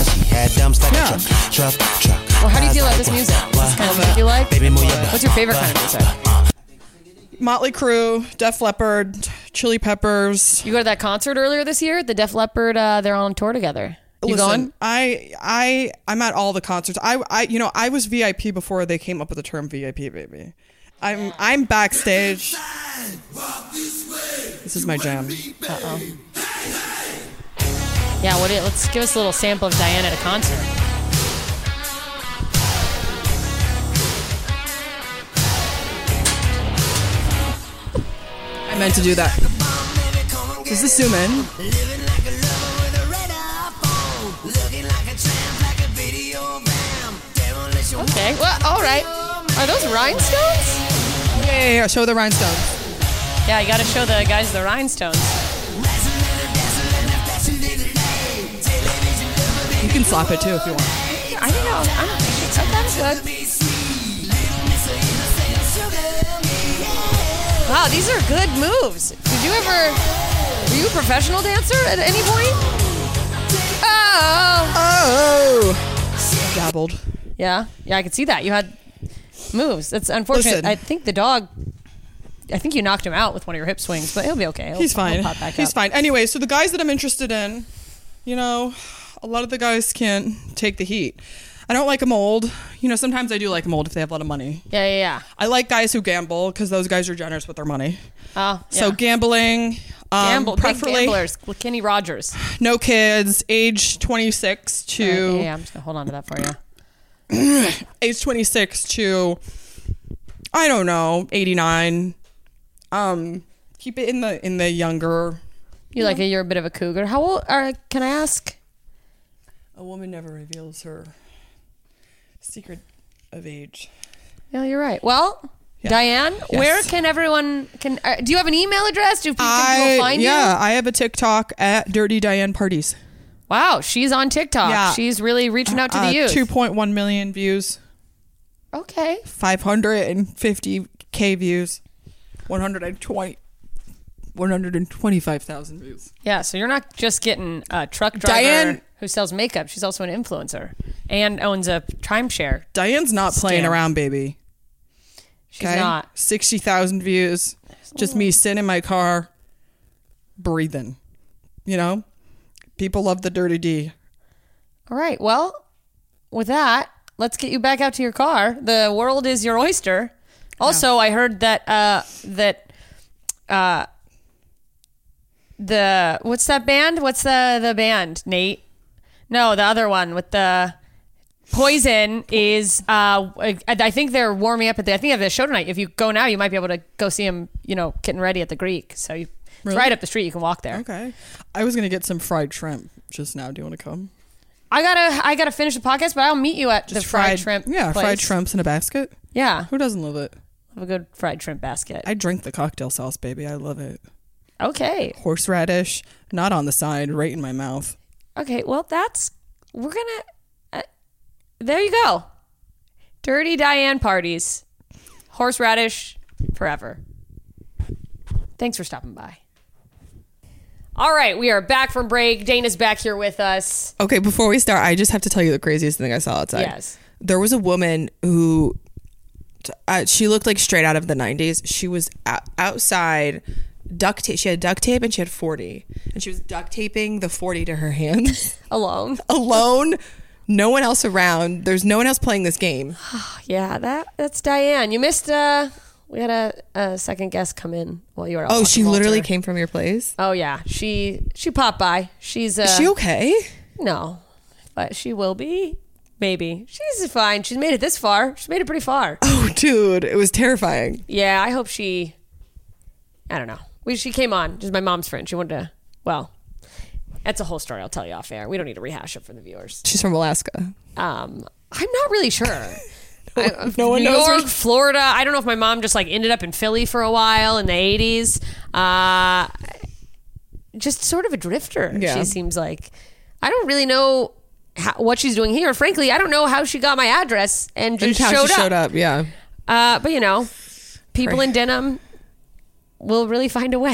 Well, how do you feel about this music? This kind of music you like? What's your favorite kind of music? Motley Crue, Def Leppard, Chili Peppers. You go to that concert earlier this year? The Def Leppard, uh, they're on tour together. You Listen, going? I I I'm at all the concerts. I I you know I was V I P before they came up with the term V I P, baby. I'm I'm backstage. This is my jam. Uh oh. Yeah. What? It, let's give us a little sample of Diana at a concert. I meant to do that. This is zoom in. All right. Are those rhinestones? Yeah, yeah, yeah. Show the rhinestones. Yeah, you got to show the guys the rhinestones. You can slap it too if you want. I think I'll, I'm, that's good. Wow, these are good moves. Did you ever, were you a professional dancer at any point? Oh. Oh. Dabbled. Yeah, yeah, I could see that. You had moves. That's unfortunate. Listen. I think the dog, I think you knocked him out with one of your hip swings, but he'll be okay. He'll, He's fine. He'll pop back He's up. fine. Anyway, so the guys that I'm interested in, you know, a lot of the guys can't take the heat. I don't like them old. You know, sometimes I do like them old if they have a lot of money. Yeah, yeah, yeah. I like guys who gamble because those guys are generous with their money. Oh, yeah. So gambling, um, Gamble, big preferably gamblers. Kenny Rogers. no kids, age twenty-six to Uh, yeah, yeah, I'm just gonna hold on to that for you. age twenty-six to I don't know, eighty-nine. Um, keep it in the in the younger. You like a, you're a bit of a cougar. How old are? Can I ask? A woman never reveals her secret of age. Yeah, you're right. Well, Yeah. Diane, Yes. where can everyone can? Uh, do you have an email address? Do people, can I people find yeah, you? I have a TikTok at Dirty Diane Parties. Wow, she's on TikTok. Yeah. She's really reaching out to the Uh, youth. two point one million views, Okay. five hundred fifty K views, one hundred twenty, one hundred twenty-five thousand views. Yeah, so you're not just getting a truck driver Diane- who sells makeup. She's also an influencer and owns a timeshare. Diane's not playing Scam. around, baby. She's not. sixty thousand views. Just me sitting in my car, breathing. You know? People love the Dirty D. All right. Well, with that, let's get you back out to your car. The world is your oyster. Also, I heard that uh, that uh, the what's that band? What's the the band? Nate? No, the other one with the Poison is. Uh, I, I think they're warming up at the. I think they have the show tonight. If you go now, you might be able to go see them. You know, getting ready at the Greek. So you, Really? it's right up the street. You can walk there. Okay. I was going to get some fried shrimp just now. Do you want to come? I gotta I gotta finish the podcast, but I'll meet you at the fried, shrimp. Yeah, place. fried shrimps in a basket. Yeah, Who doesn't love it? have a good fried shrimp basket. I drink the cocktail sauce, baby. I love it. Okay. Horseradish, not on the side, right in my mouth. Okay. Well, that's we're gonna. Uh, there you go. Dirty Diane parties, horseradish forever. Thanks for stopping by. All right, we are back from break. Dana's back here with us. Okay, before we start, I just have to tell you the craziest thing I saw outside. Yes. There was a woman who, uh, she looked like straight out of the nineties. She was out- outside, duct tape. She had duct tape and she had forty. And she was duct taping the forty to her hands. Alone. Alone. No one else around. There's no one else playing this game. Yeah, that that's Diane. You missed. Uh, we had a, a second guest come in while you were. out Oh, watching she literally Walter. came from your place? Oh yeah, she she popped by. She's uh, Is she okay? no, but she will be. Maybe she's fine. She's made it this far. She's made it pretty far. Oh, dude, it was terrifying. Yeah, I hope she. I don't know. We she came on. She's my mom's friend. She wanted to. Well, that's a whole story. I'll tell you off air. We don't need to rehash it for the viewers. She's from Alaska. Um, I'm not really sure. I, no one New knows York, where- Florida. I don't know if my mom just like ended up in Philly for a while in the eighties. Uh, just sort of a drifter. Yeah. She seems like. I don't really know how, what she's doing here. Frankly, I don't know how she got my address and just And how showed, she up. showed up, yeah. Uh, but you know, people Pray. in denim will really find a way.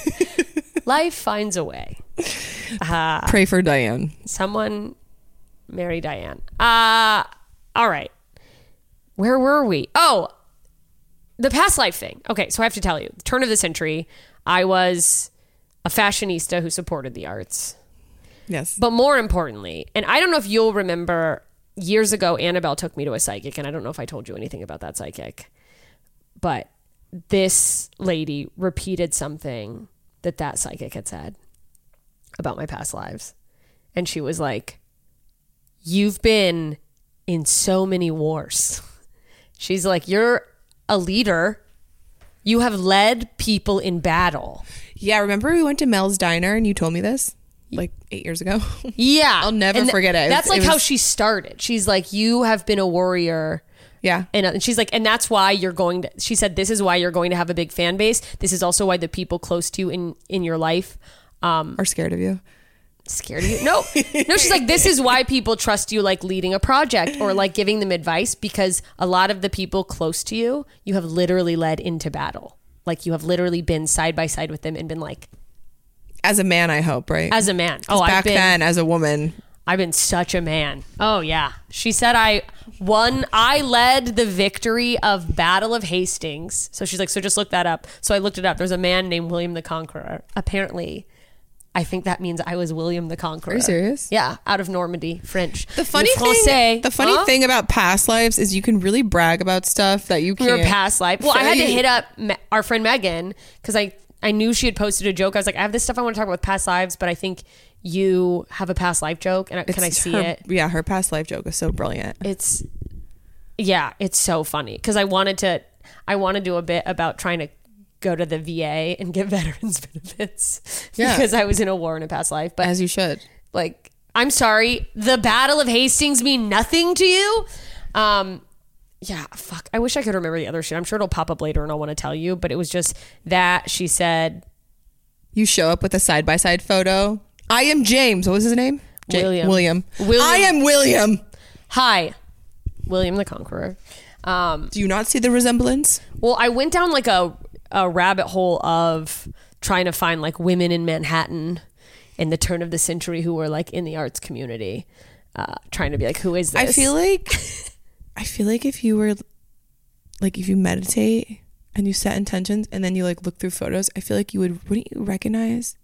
Life finds a way. Uh, Pray for Diane. someone marry Diane. Uh, all right. Where were we? Oh, the past life thing. Okay, so I have to tell you, turn of the century, I was a fashionista who supported the arts. Yes. But more importantly, and I don't know if you'll remember, years ago, Annabelle took me to a psychic, and I don't know if I told you anything about that psychic, but this lady repeated something that that psychic had said about my past lives. And she was like, you've been in so many wars. She's like, you're a leader. You have led people in battle. Yeah, remember we went to Mel's Diner and you told me this? Like eight years ago? Yeah. I'll never And th- forget it. It That's was- like it how was- she started. She's like, you have been a warrior Yeah. And, uh, and she's like, and that's why you're going to, she said, this is why you're going to have a big fan base. This is also why the people close to you in, in your life um, Are scared of you. scared of you. No, no, she's like, this is why people trust you, like leading a project or like giving them advice, because a lot of the people close to you, you have literally led into battle. Like you have literally been side by side with them and been like, As a man, I hope, right? as a man. Oh, back I've been, then, as a woman, I've been such a man. Oh yeah. She said I won, I led the victory of Battle of Hastings. So she's like, so just look that up. So I looked it up. There's a man named William the Conqueror. Apparently, I think that means I was William the Conqueror. Are you serious? Yeah, out of Normandy, French. The funny Le thing, Français. the funny Huh? thing about past lives is you can really brag about stuff that you Your can't. past life. Well, I had to say. hit up Me- our friend Megan because I I knew she had posted a joke. I was like, I have this stuff I want to talk about with past lives, but I think you have a past life joke, and I, can I It's see her- it? Yeah, her past life joke is so brilliant. It's yeah, it's so funny because I wanted to I want to do a bit about trying to go to the V A and get veterans benefits Yeah. because I was in a war in a past life. But As you should. like, I'm sorry, the Battle of Hastings mean nothing to you. Um, yeah, fuck. I wish I could remember the other shit. I'm sure it'll pop up later and I'll want to tell you. But it was just that she said, You show up with a side by side photo. I am James. What was his name? Ja- William. William. William. I am William. "Hi, William the Conqueror." Um, Do you not see the resemblance? well, I went down like a a rabbit hole of trying to find like women in Manhattan in the turn of the century who were like in the arts community, uh, trying to be like, who is this? I feel like I feel like if you were like if you meditate and you set intentions and then you like look through photos, I feel like you would wouldn't you recognize?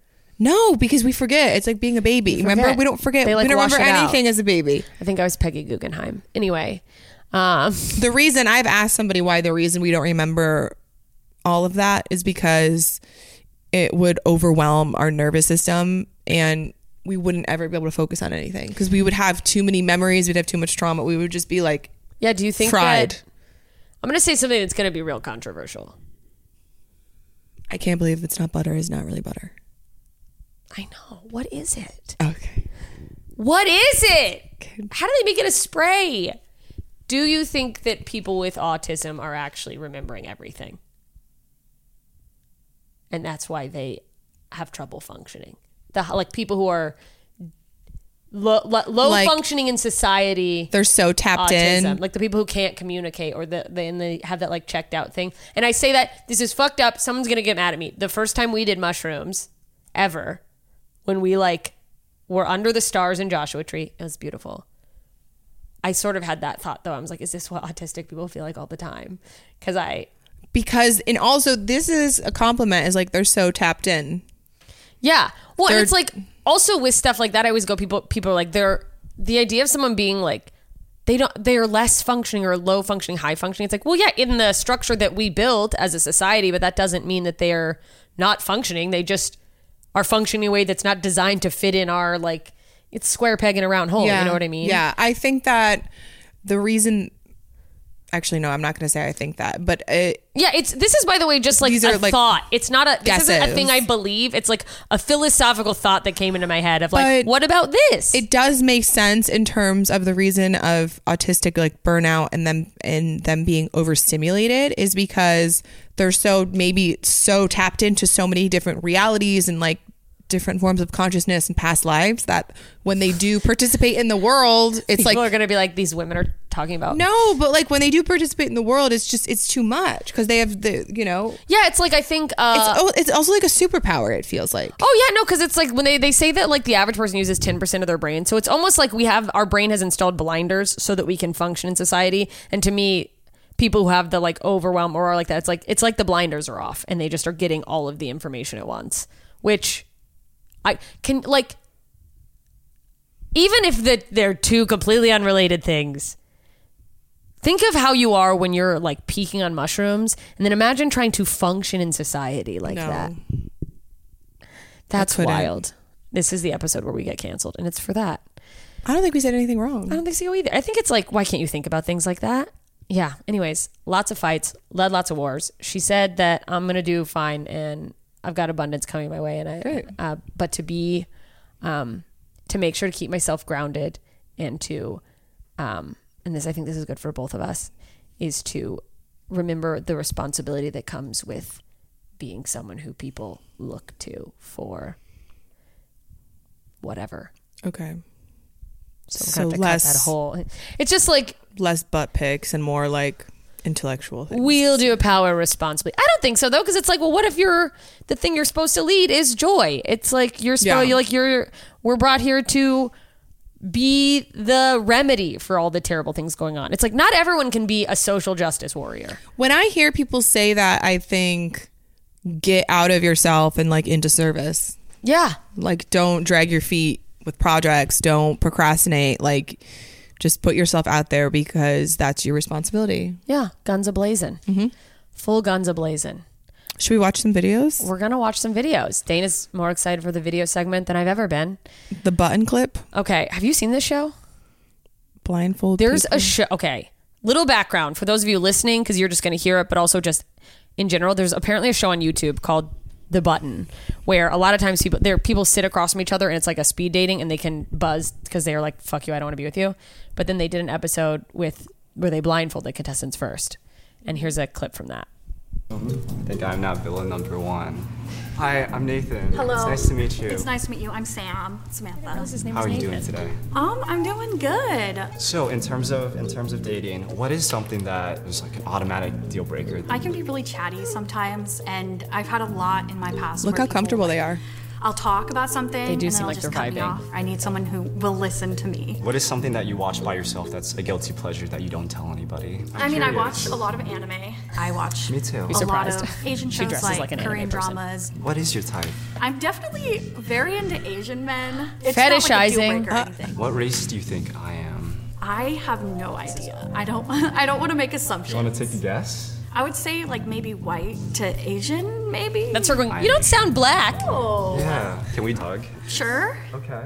No, because we forget. It's like being a baby. Remember? forget. We don't forget. They, like, we don't wash remember it out. anything as a baby. I think I was Peggy Guggenheim. Anyway, um, The reason I've asked somebody why the reason we don't remember all of that is because it would overwhelm our nervous system and we wouldn't ever be able to focus on anything because we would have too many memories. We'd have too much trauma. We would just be like, yeah. Do you think fried. that? I'm going to say something that's going to be real controversial. I can't believe it's not butter. Is not really butter. I know. What is it? Okay. What is it? How do they make it a spray? Do you think that people with autism are actually remembering everything? And that's why they have trouble functioning. The like people who are low, low Like, functioning in society, They're so tapped autism, in. like the people who can't communicate or the, the and they have that like checked out thing. And I say that this is fucked up. Someone's gonna get mad at me. The first time we did mushrooms ever, when we like were under the stars in Joshua Tree, it was beautiful. I sort of had that thought though. I was like, is this what autistic people feel like all the time? Because I Because, and also this is a compliment is like they're so tapped in. Yeah. Well, and They're- it's like also with stuff like that, I always go, people, people are like, they're, the idea of someone being like, they don't, they're less functioning or low functioning, high functioning. It's like, well, yeah, in the structure that we built as a society, but that doesn't mean that they're not functioning. They just are functioning in a way that's not designed to fit in our, like, it's square peg in a round hole. You know what I mean? Yeah. I think that the reason, actually, no, I'm not going to say I think that, but it, Yeah, it's this is by the way just like These a are, like, thought. It's not a this isn't a guesses. thing I believe. It's like a philosophical thought that came into my head of like, But what about this? it does make sense in terms of the reason of autistic like burnout and them and them being overstimulated is because they're so maybe so tapped into so many different realities and like different forms of consciousness and past lives that when they do participate in the world, it's People like are gonna be like, these women are talking about. no, but like when they do participate in the world, it's just it's too much because they have the you know Yeah, it's like I think. Uh, it's oh, it's also like a superpower. It feels like oh yeah, no, because it's like when they they say that like the average person uses ten percent of their brain, so it's almost like we have our brain has installed blinders so that we can function in society. And to me, people who have the like overwhelm or are like that, it's like it's like the blinders are off and they just are getting all of the information at once, which I can like. Even if the, they're two completely unrelated things, think of how you are when you're like peaking on mushrooms, and then imagine trying to function in society like No. that. That's couldn't. wild. This is the episode where we get canceled, and it's for that. I don't think we said anything wrong. I don't think so either. I think it's like, why can't you think about things like that? Yeah. Anyways, lots of fights, led lots of wars. She said that I'm gonna do fine, and I've got abundance coming my way, and I. Great. Uh, but to be, um, to make sure to keep myself grounded and to, um, and this I think this is good for both of us, is to remember the responsibility that comes with being someone who people look to for whatever. Okay. So, So we're gonna have to less- cut that whole. It's just like Less butt pics and more like intellectual things. wield your power responsibly. I don't think so though, because it's like, well, what if you're the thing you're supposed to lead is joy? It's like you're supposed, Yeah. like you're we're brought here to be the remedy for all the terrible things going on. It's like not everyone can be a social justice warrior. When I hear people say that, I think get out of yourself and like into service. Yeah. Like don't drag your feet with projects. Don't procrastinate. Like just put yourself out there because that's your responsibility. Yeah. Guns a-blazing. Mm-hmm. Full guns a-blazing. Should we watch some videos? We're going to watch some videos. Dana's more excited for the video segment than I've ever been. The button clip, Okay. Have you seen this show? blindfold. There's people. a show. Okay. Little background for those of you listening, because you're just going to hear it, but also just in general, there's apparently a show on YouTube called The Button, where a lot of times people there people sit across from each other and it's like a speed dating and they can buzz because they're like, fuck you, I don't want to be with you. But then they did an episode with where they blindfold the contestants first. And here's a clip from that. I think I'm not villain number one. Hi, I'm Nathan. Hello. It's nice to meet you. It's nice to meet you. I'm Sam. Samantha. His name How is are you Nathan. doing today? Um, I'm doing good. So, in terms of in terms of dating, what is something that is like an automatic deal breaker? I can be really chatty sometimes, and I've had a lot in my past. Look where how people, comfortable like, they are. I'll talk about something, They do and seem then like I'll just they're cut me vibing. off. I need someone who will listen to me. What is something that you watch by yourself that's a guilty pleasure that you don't tell anybody? I'm I mean, I curious. watch a lot of anime. I watch Me too. a Be lot surprised. of Asian She shows dresses like, like an anime Korean person. dramas. What is your type? I'm definitely very into Asian men. It's not like a Fetishizing. deal breaker or anything. What race do you think I am? I have no idea. I don't. I don't want to make assumptions. You want to take a guess? I would say like maybe white to Asian, maybe. That's her going, you don't sound black. Oh, Yeah. Can we hug? sure. Okay.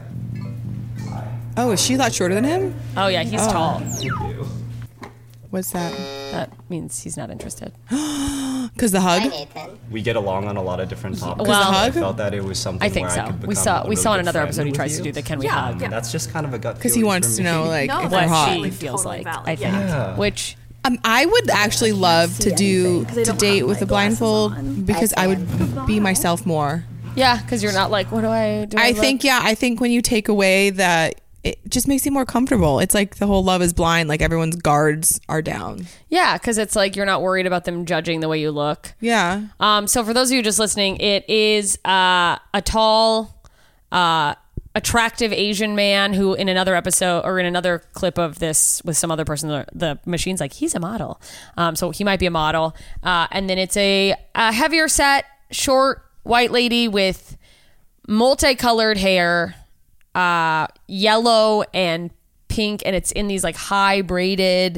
Oh, is she a lot shorter than him? Oh, yeah, he's tall. Thank you. What's that? That means he's not interested. Because the hug? We get along on a lot of different topics. Well- I hug? felt that it was something I think where so. I could We become saw a we really saw in good another friend episode he with tries you. to do the can we Yeah, hug? yeah. That's just kind of a gut Because he feeling wants for to me. know like No, if that's they're hot. She Totally, feels totally like, valid, I think. yeah. Which, Um, I would actually love to do they to don't date have with my a blindfold glasses on. because I would be myself more. yeah, because you're not like, what do I do? I look? think yeah, I think when you take away that, it just makes you more comfortable. It's like the whole Love Is Blind, like everyone's guards are down. Yeah, because it's like you're not worried about them judging the way you look. Yeah. Um, so for those of you just listening, it is uh, a tall, uh, attractive Asian man who, in another episode or in another clip of this with some other person, the, the machine's like, he's a model. Um, so he might be a model. Uh, and then it's a, a heavier set, short white lady with multicolored hair, uh, yellow and pink, and it's in these like high braided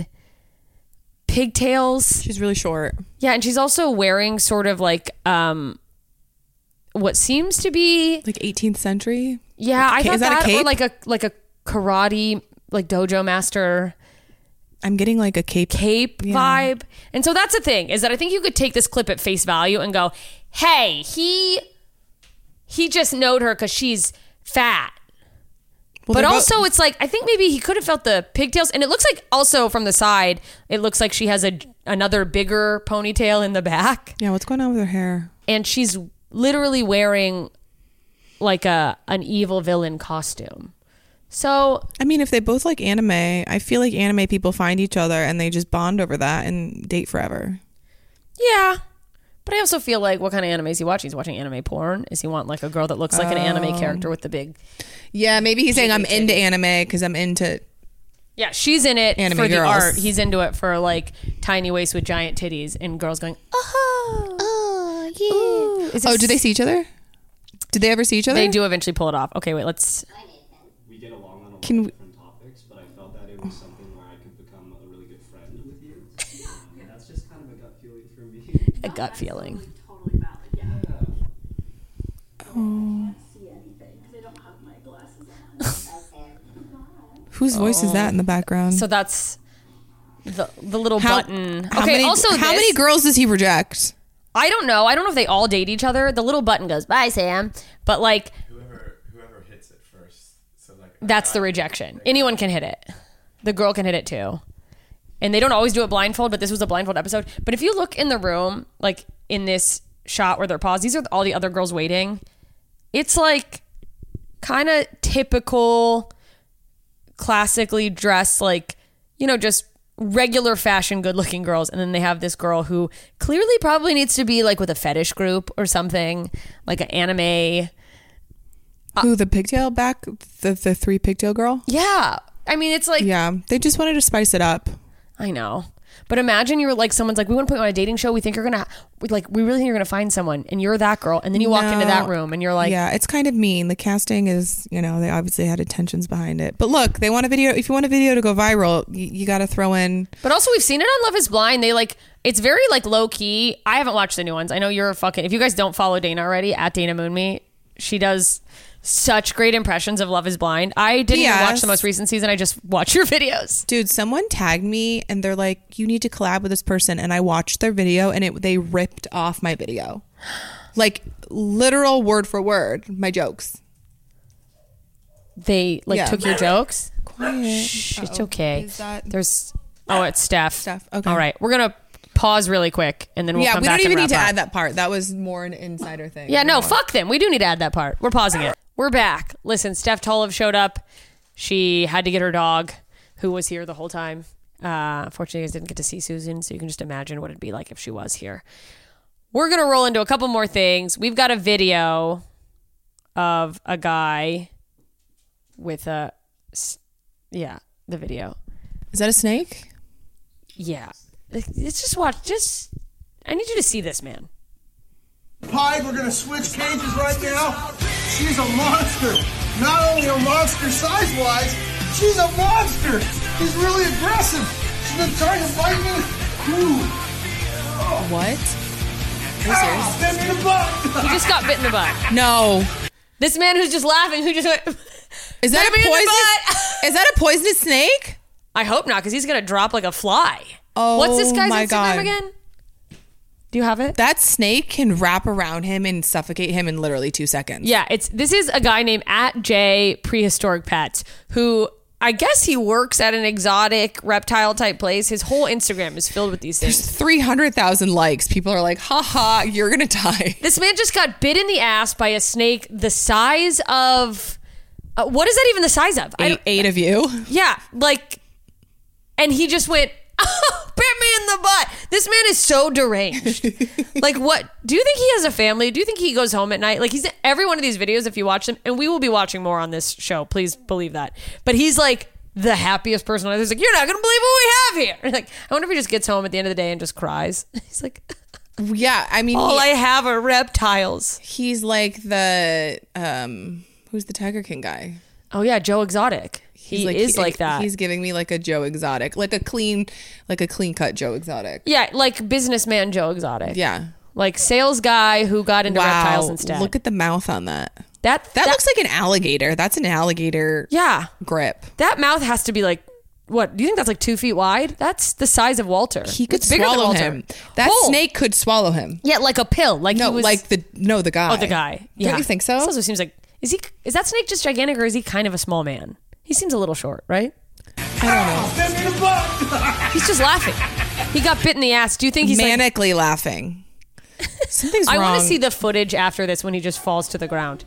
pigtails. She's really short. Yeah, and she's also wearing sort of like um what seems to be Like eighteenth century. yeah, I Is thought that a that, or cape? like a like a karate like dojo master I'm getting like a cape. cape Yeah. vibe. And so that's the thing, is that I think you could take this clip at face value and go, "Hey, he he just knowed her cuz she's fat." Well, But they're both- also, it's like, I think maybe he could have felt the pigtails. And it looks like also from the side, it looks like she has a another bigger ponytail in the back. yeah, what's going on with her hair? And she's literally wearing like a an evil villain costume. So, I mean, if they both like anime, I feel like anime people find each other and they just bond over that and date forever. yeah. But I also feel like, what kind of anime is he watching? He's watching anime porn? Is he want like a girl that looks like an anime character with the big... Yeah, maybe he's saying I'm into anime because I'm into. Yeah, she's in it Anime for the girls. art. He's into it for like tiny waist with giant titties and girls going, oh, oh, yeah. Is Oh, this- do they see each other? Did they ever see each other? They do eventually pull it off. Okay, wait, let's... We get along on a lot Can of we- different topics, but I felt that it was something where I could become a really good friend with you. Um, and that's just kind of a gut feeling for me. A gut feeling. Totally valid. Yeah. Oh. See anything because I don't have my glasses on. Whose voice is that in the background? So that's the the little how, button. How Okay, many, also how this- many girls does he reject? I don't know. I don't know if they all date each other. The little button goes, bye, Sam. But like, Whoever whoever hits it first. So like that's the rejection. Anyone can hit it. The girl can hit it too. and they don't always do it blindfold, but this was a blindfold episode. But if you look in the room, like in this shot where they're paused, these are all the other girls waiting. It's like kind of typical, classically dressed, like, you know, just regular fashion, good looking girls. And then they have this girl who clearly probably needs to be like with a fetish group or something, like an anime. Who, the pigtail back? The, the three pigtail girl? Yeah. I mean, it's like, Yeah. They just wanted to spice it up. I know. But imagine you're like, someone's like, we want to put you on a dating show. We think you're going to, like, we really think you're going to find someone. And you're that girl. And then you walk into that No. room and you're like, Yeah, it's kind of mean. The casting is, you know, they obviously had intentions behind it. But look, they want a video. If you want a video to go viral, you, you got to throw in. But also, we've seen it on Love is Blind. They like, it's very like low key. I haven't watched the new ones. I know you're fucking, if you guys don't follow Dana already, at Dana Moonme, she does such great impressions of Love is Blind. I didn't even watch Yes. the most recent season. I just watch your videos. Dude, someone tagged me and they're like, you need to collab with this person. And I watched their video and it they ripped off my video. Like literal word for word, my jokes. They like Yeah. took your jokes. Quiet. Shh, it's okay. Is that- There's, oh, it's Steph. Steph, okay. All right. We're going to pause really quick and then we'll yeah, come we back don't even and need wrap to up. add that part. That was more an insider thing. Yeah, no, You know. fuck them. We do need to add that part. We're pausing it. We're back. Listen, Steph Tolov showed up. She had to get her dog, who was here the whole time. Uh, unfortunately, you guys didn't get to see Susan, so you can just imagine what it'd be like if she was here. We're going to roll into a couple more things. We've got a video of a guy with a... s- Yeah, the video. Is that a snake? Yeah. Let's just watch. Just... I need you to see this, man. Pied, we're gonna switch cages right now. She's a monster. Not only a monster size-wise, she's a monster. She's really aggressive. She's been trying to bite me. Ooh. Oh. What? Ow, bit me in the butt. He just got bit in the butt. No. This man who's just laughing, who just went... Is that Bit me a in the poisonous? Is that a poisonous snake? I hope not, because he's going to drop like a fly. Oh, What's this guy's my Instagram God. again? Do you have it? That snake can wrap around him and suffocate him in literally two seconds. Yeah, it's this is a guy named at J Prehistoric Pets who I guess he works at an exotic reptile type place. His whole Instagram is filled with these There's things. three hundred thousand likes. People are like, haha, you're going to die. This man just got bit in the ass by a snake the size of uh, what is that even the size of? I Eight, don't- eight of you. Yeah, like, and he just went, oh, bit me in the butt. This man is so deranged. Like, what? Do you think he has a family? Do you think he goes home at night? Like, he's in every one of these videos if you watch them, and we will be watching more on this show. Please believe that. But he's like the happiest person on earth. He's like, you're not going to believe what we have here. Like, I wonder if he just gets home at the end of the day and just cries. He's like, Yeah, I mean, all he- I have are reptiles. he's like the, um, who's the Tiger King guy? Oh, yeah, Joe Exotic. He He's is he- like that. He's giving me like a Joe Exotic, like a clean, like a clean cut Joe Exotic. Yeah, like businessman Joe Exotic. Yeah. Like sales guy who got into reptiles instead. Look at the mouth on that. that, That, looks like an alligator. That's an alligator Yeah. grip. That mouth has to be like, what? Do you think that's like two feet wide? That's the size of Walter. He could It's bigger than swallow Walter. him. That Whole. snake could swallow him. Yeah, like a pill. Like No, he was, like the no the guy. oh, the guy. Yeah. Don't you think so? This also seems like is he is that snake just gigantic or is he kind of a small man? He seems a little short, right? Ow, bit me in the butt. He's just laughing. He got bit in the ass. Do you think he's like? Manically laughing. Something's I wrong. want to see the footage after this when he just falls to the ground.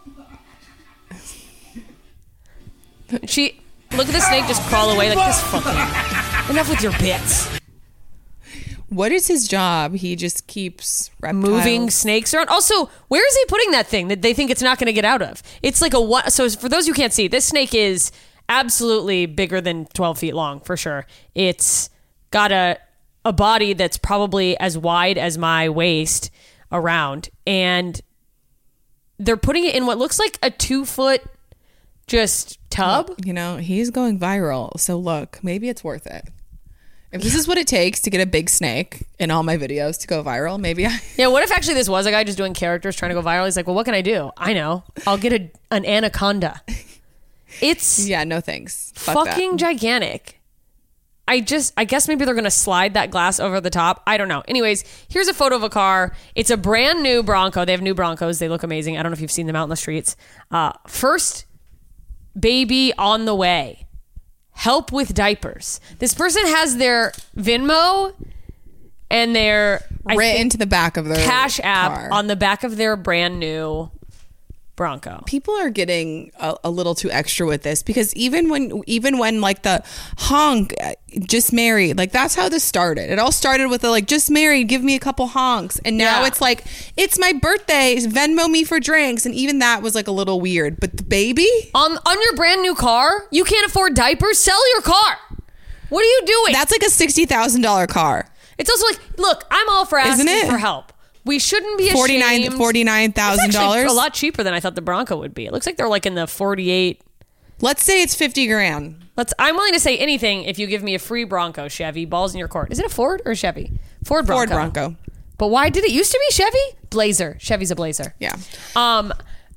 She look at the snake just crawl away like this fucking. Enough with your bits. What is his job? He just keeps reptiles. Moving snakes around. Also, where is he putting that thing that they think it's not going to get out of? It's like a what? So for those who can't see, this snake is absolutely bigger than twelve feet long for sure. It's got a a body that's probably as wide as my waist around, and they're putting it in what looks like a two foot just tub. You know, he's going viral. So look, maybe it's worth it. If this is what it takes to get a big snake in all my videos to go viral, maybe I. Yeah, what if actually this was a guy just doing characters trying to go viral? He's like, well, what can I do? I know. I'll get a, an anaconda. It's Yeah, no thanks. Fuck that. fucking gigantic. I just, I guess maybe they're going to slide that glass over the top. I don't know. Anyways, here's a photo of a car. It's a brand new Bronco. They have new Broncos. They look amazing. I don't know if you've seen them out in the streets. Uh, first baby on the way. help with diapers. This person has their Venmo and their I Written think, to the back of their Cash App car. on the back of their brand new Bronco. People are getting a, a little too extra with this, because even when even when like the honk, uh, just married, like that's how this started. It all started with the like, just married, give me a couple honks, and now Yeah. it's like, it's my birthday, Venmo me for drinks, and even that was like a little weird. But the baby, On on your brand new car, you can't afford diapers. Sell your car. What are you doing? that's like a sixty thousand dollar car. It's also like, look, I'm all for asking Isn't it? for help. We shouldn't be Forty-nine ashamed. forty-nine thousand It's actually dollars. a lot cheaper than I thought the Bronco would be. It looks like they're like in the forty-eight. Let's say it's fifty grand. Let's. I'm willing to say anything if you give me a free Bronco, Chevy. Balls in your court. Is it a Ford or a Chevy? Ford Bronco. Ford Bronco. But why did it used to be Chevy? Blazer. Chevy's a Blazer. Yeah. Um,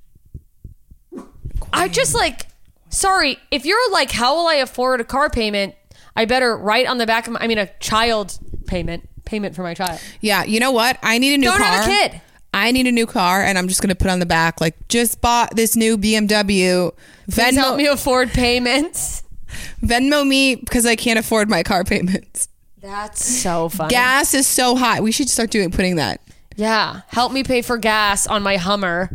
I just like, sorry, if you're like, how will I afford a car payment? I better write on the back of my, I mean, a child payment, payment for my child. Yeah. You know what? I need a new Don't car. have a kid. I need a new car, and I'm just going to put on the back, like, just bought this new B M W. Please help Venmo, me afford payments. Venmo me because I can't afford my car payments. That's so funny. Gas is so high. We should start doing putting that. Yeah. Help me pay for gas on my Hummer.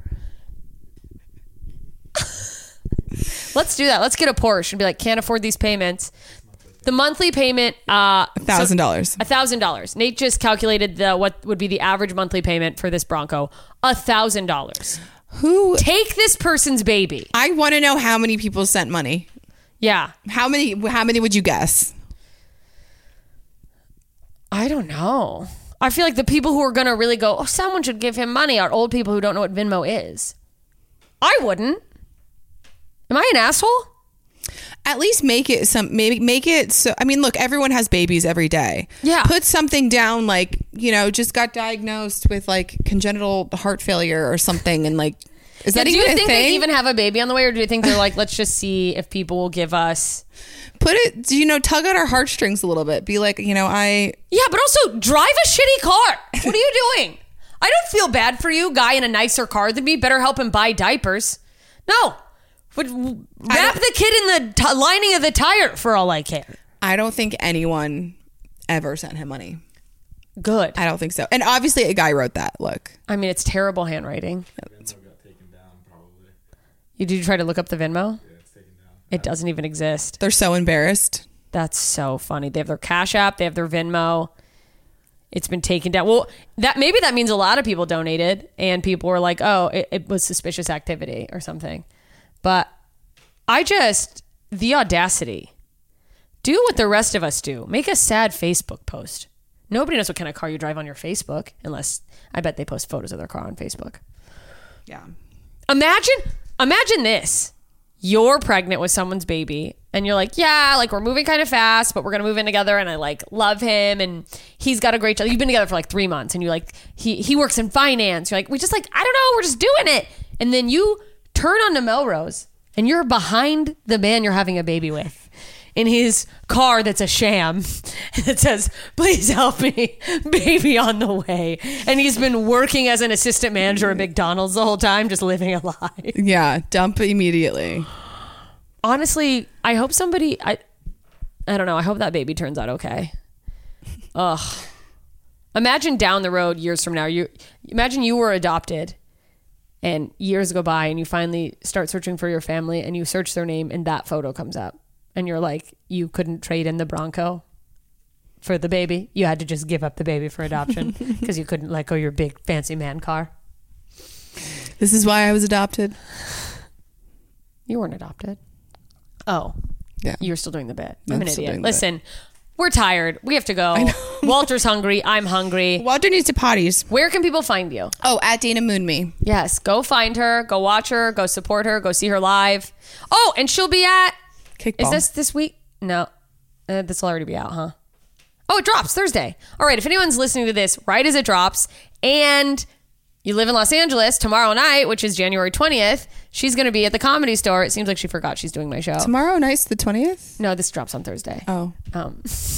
Let's do that. Let's get a Porsche and be like, can't afford these payments. The monthly payment, uh, A thousand dollars. A thousand dollars. Nate just calculated the what would be the average monthly payment for this Bronco. A thousand dollars. Who? Take this person's baby. I want to know how many people sent money. Yeah. How many? How many would you guess? I don't know. I feel like the people who are going to really go, oh, someone should give him money are old people who don't know what Venmo is. I wouldn't. Am I an asshole? At least make it some. Maybe make it so. I mean, look, everyone has babies every day. Yeah. Put something down, like, you know, just got diagnosed with like congenital heart failure or something, and like, is that do even you a think thing? they even have a baby on the way, or do you think they're like, let's just see if people will give us? Put it, you know, tug at our heartstrings a little bit. Be like, you know, I. Yeah, but also drive a shitty car. What are you doing? I don't feel bad for you, guy in a nicer car than me. Better help him buy diapers. No. But wrap the kid in the t- lining of the tire for all I care. I don't think anyone ever sent him money. Good. I don't think so. And obviously, a guy wrote that. Look. I mean, it's terrible handwriting. You did you try to look up the Venmo? Yeah, it's taken down. It doesn't even exist. They're so embarrassed. That's so funny. They have their Cash App. They have their Venmo. It's been taken down. Well, that maybe that means a lot of people donated, and people were like, "Oh, it, it was suspicious activity or something." But I just the audacity. Do what the rest of us do. Make a sad Facebook post. Nobody knows what kind of car you drive on your Facebook, unless I bet they post photos of their car on Facebook. Yeah. Imagine, imagine this. You're pregnant with someone's baby and you're like, yeah, like we're moving kind of fast, but we're going to move in together. And I like love him. And he's got a great job. You've been together for like three months and you're like, he, he works in finance. You're like, we just like, I don't know. We're just doing it. And then you turn on to Melrose and you're behind the man you're having a baby with in his car that's a sham that says, please help me, baby on the way. And he's been working as an assistant manager at McDonald's the whole time, just living a lie. Yeah. Dump immediately. Honestly, I hope somebody, I, I don't know. I hope that baby turns out okay. Ugh. Imagine down the road, years from now, you imagine you were adopted and years go by and you finally start searching for your family and you search their name and that photo comes up. And you're like, you couldn't trade in the Bronco for the baby. You had to just give up the baby for adoption because you couldn't let go your big fancy man car. This is why I was adopted. You weren't adopted. Oh, yeah. You're still doing the bit. I'm I'm an still idiot. doing the Listen, we're tired. We have to go. Walter's hungry. I'm hungry. Walter needs to potties. Where can people find you? Oh, at Dana Moon Me. Yes. Go find her. Go watch her. Go support her. Go see her live. Oh, and she'll be at... Kickball. Is this this week? No. Uh, this will already be out, huh? Oh, it drops Thursday. All right. If anyone's listening to this right as it drops and you live in Los Angeles, tomorrow night, which is January twentieth, she's going to be at the Comedy Store. It seems like she forgot she's doing my show. Tomorrow night's the twentieth? No, this drops on Thursday. Oh. Um,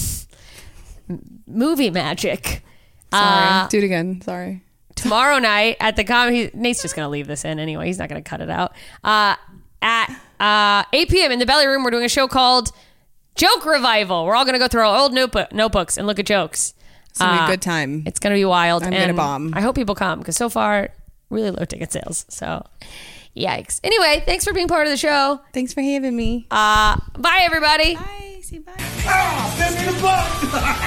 movie magic. Sorry. Uh, Do it again. Sorry. Tomorrow night at the Comedy... Nate's just going to leave this in anyway. He's not going to cut it out. Uh, at uh, eight p.m. in the Belly Room, we're doing a show called joke revival. We're all going to go through our old notebook, notebooks and look at jokes. It's gonna be Uh, a good time. It's going to be wild. I'm and gonna bomb. I hope people come because so far, really low ticket sales. So, yikes. Anyway, thanks for being part of the show. Thanks for having me. Uh, bye, everybody. Bye. Say bye. Ah, bend me the butt.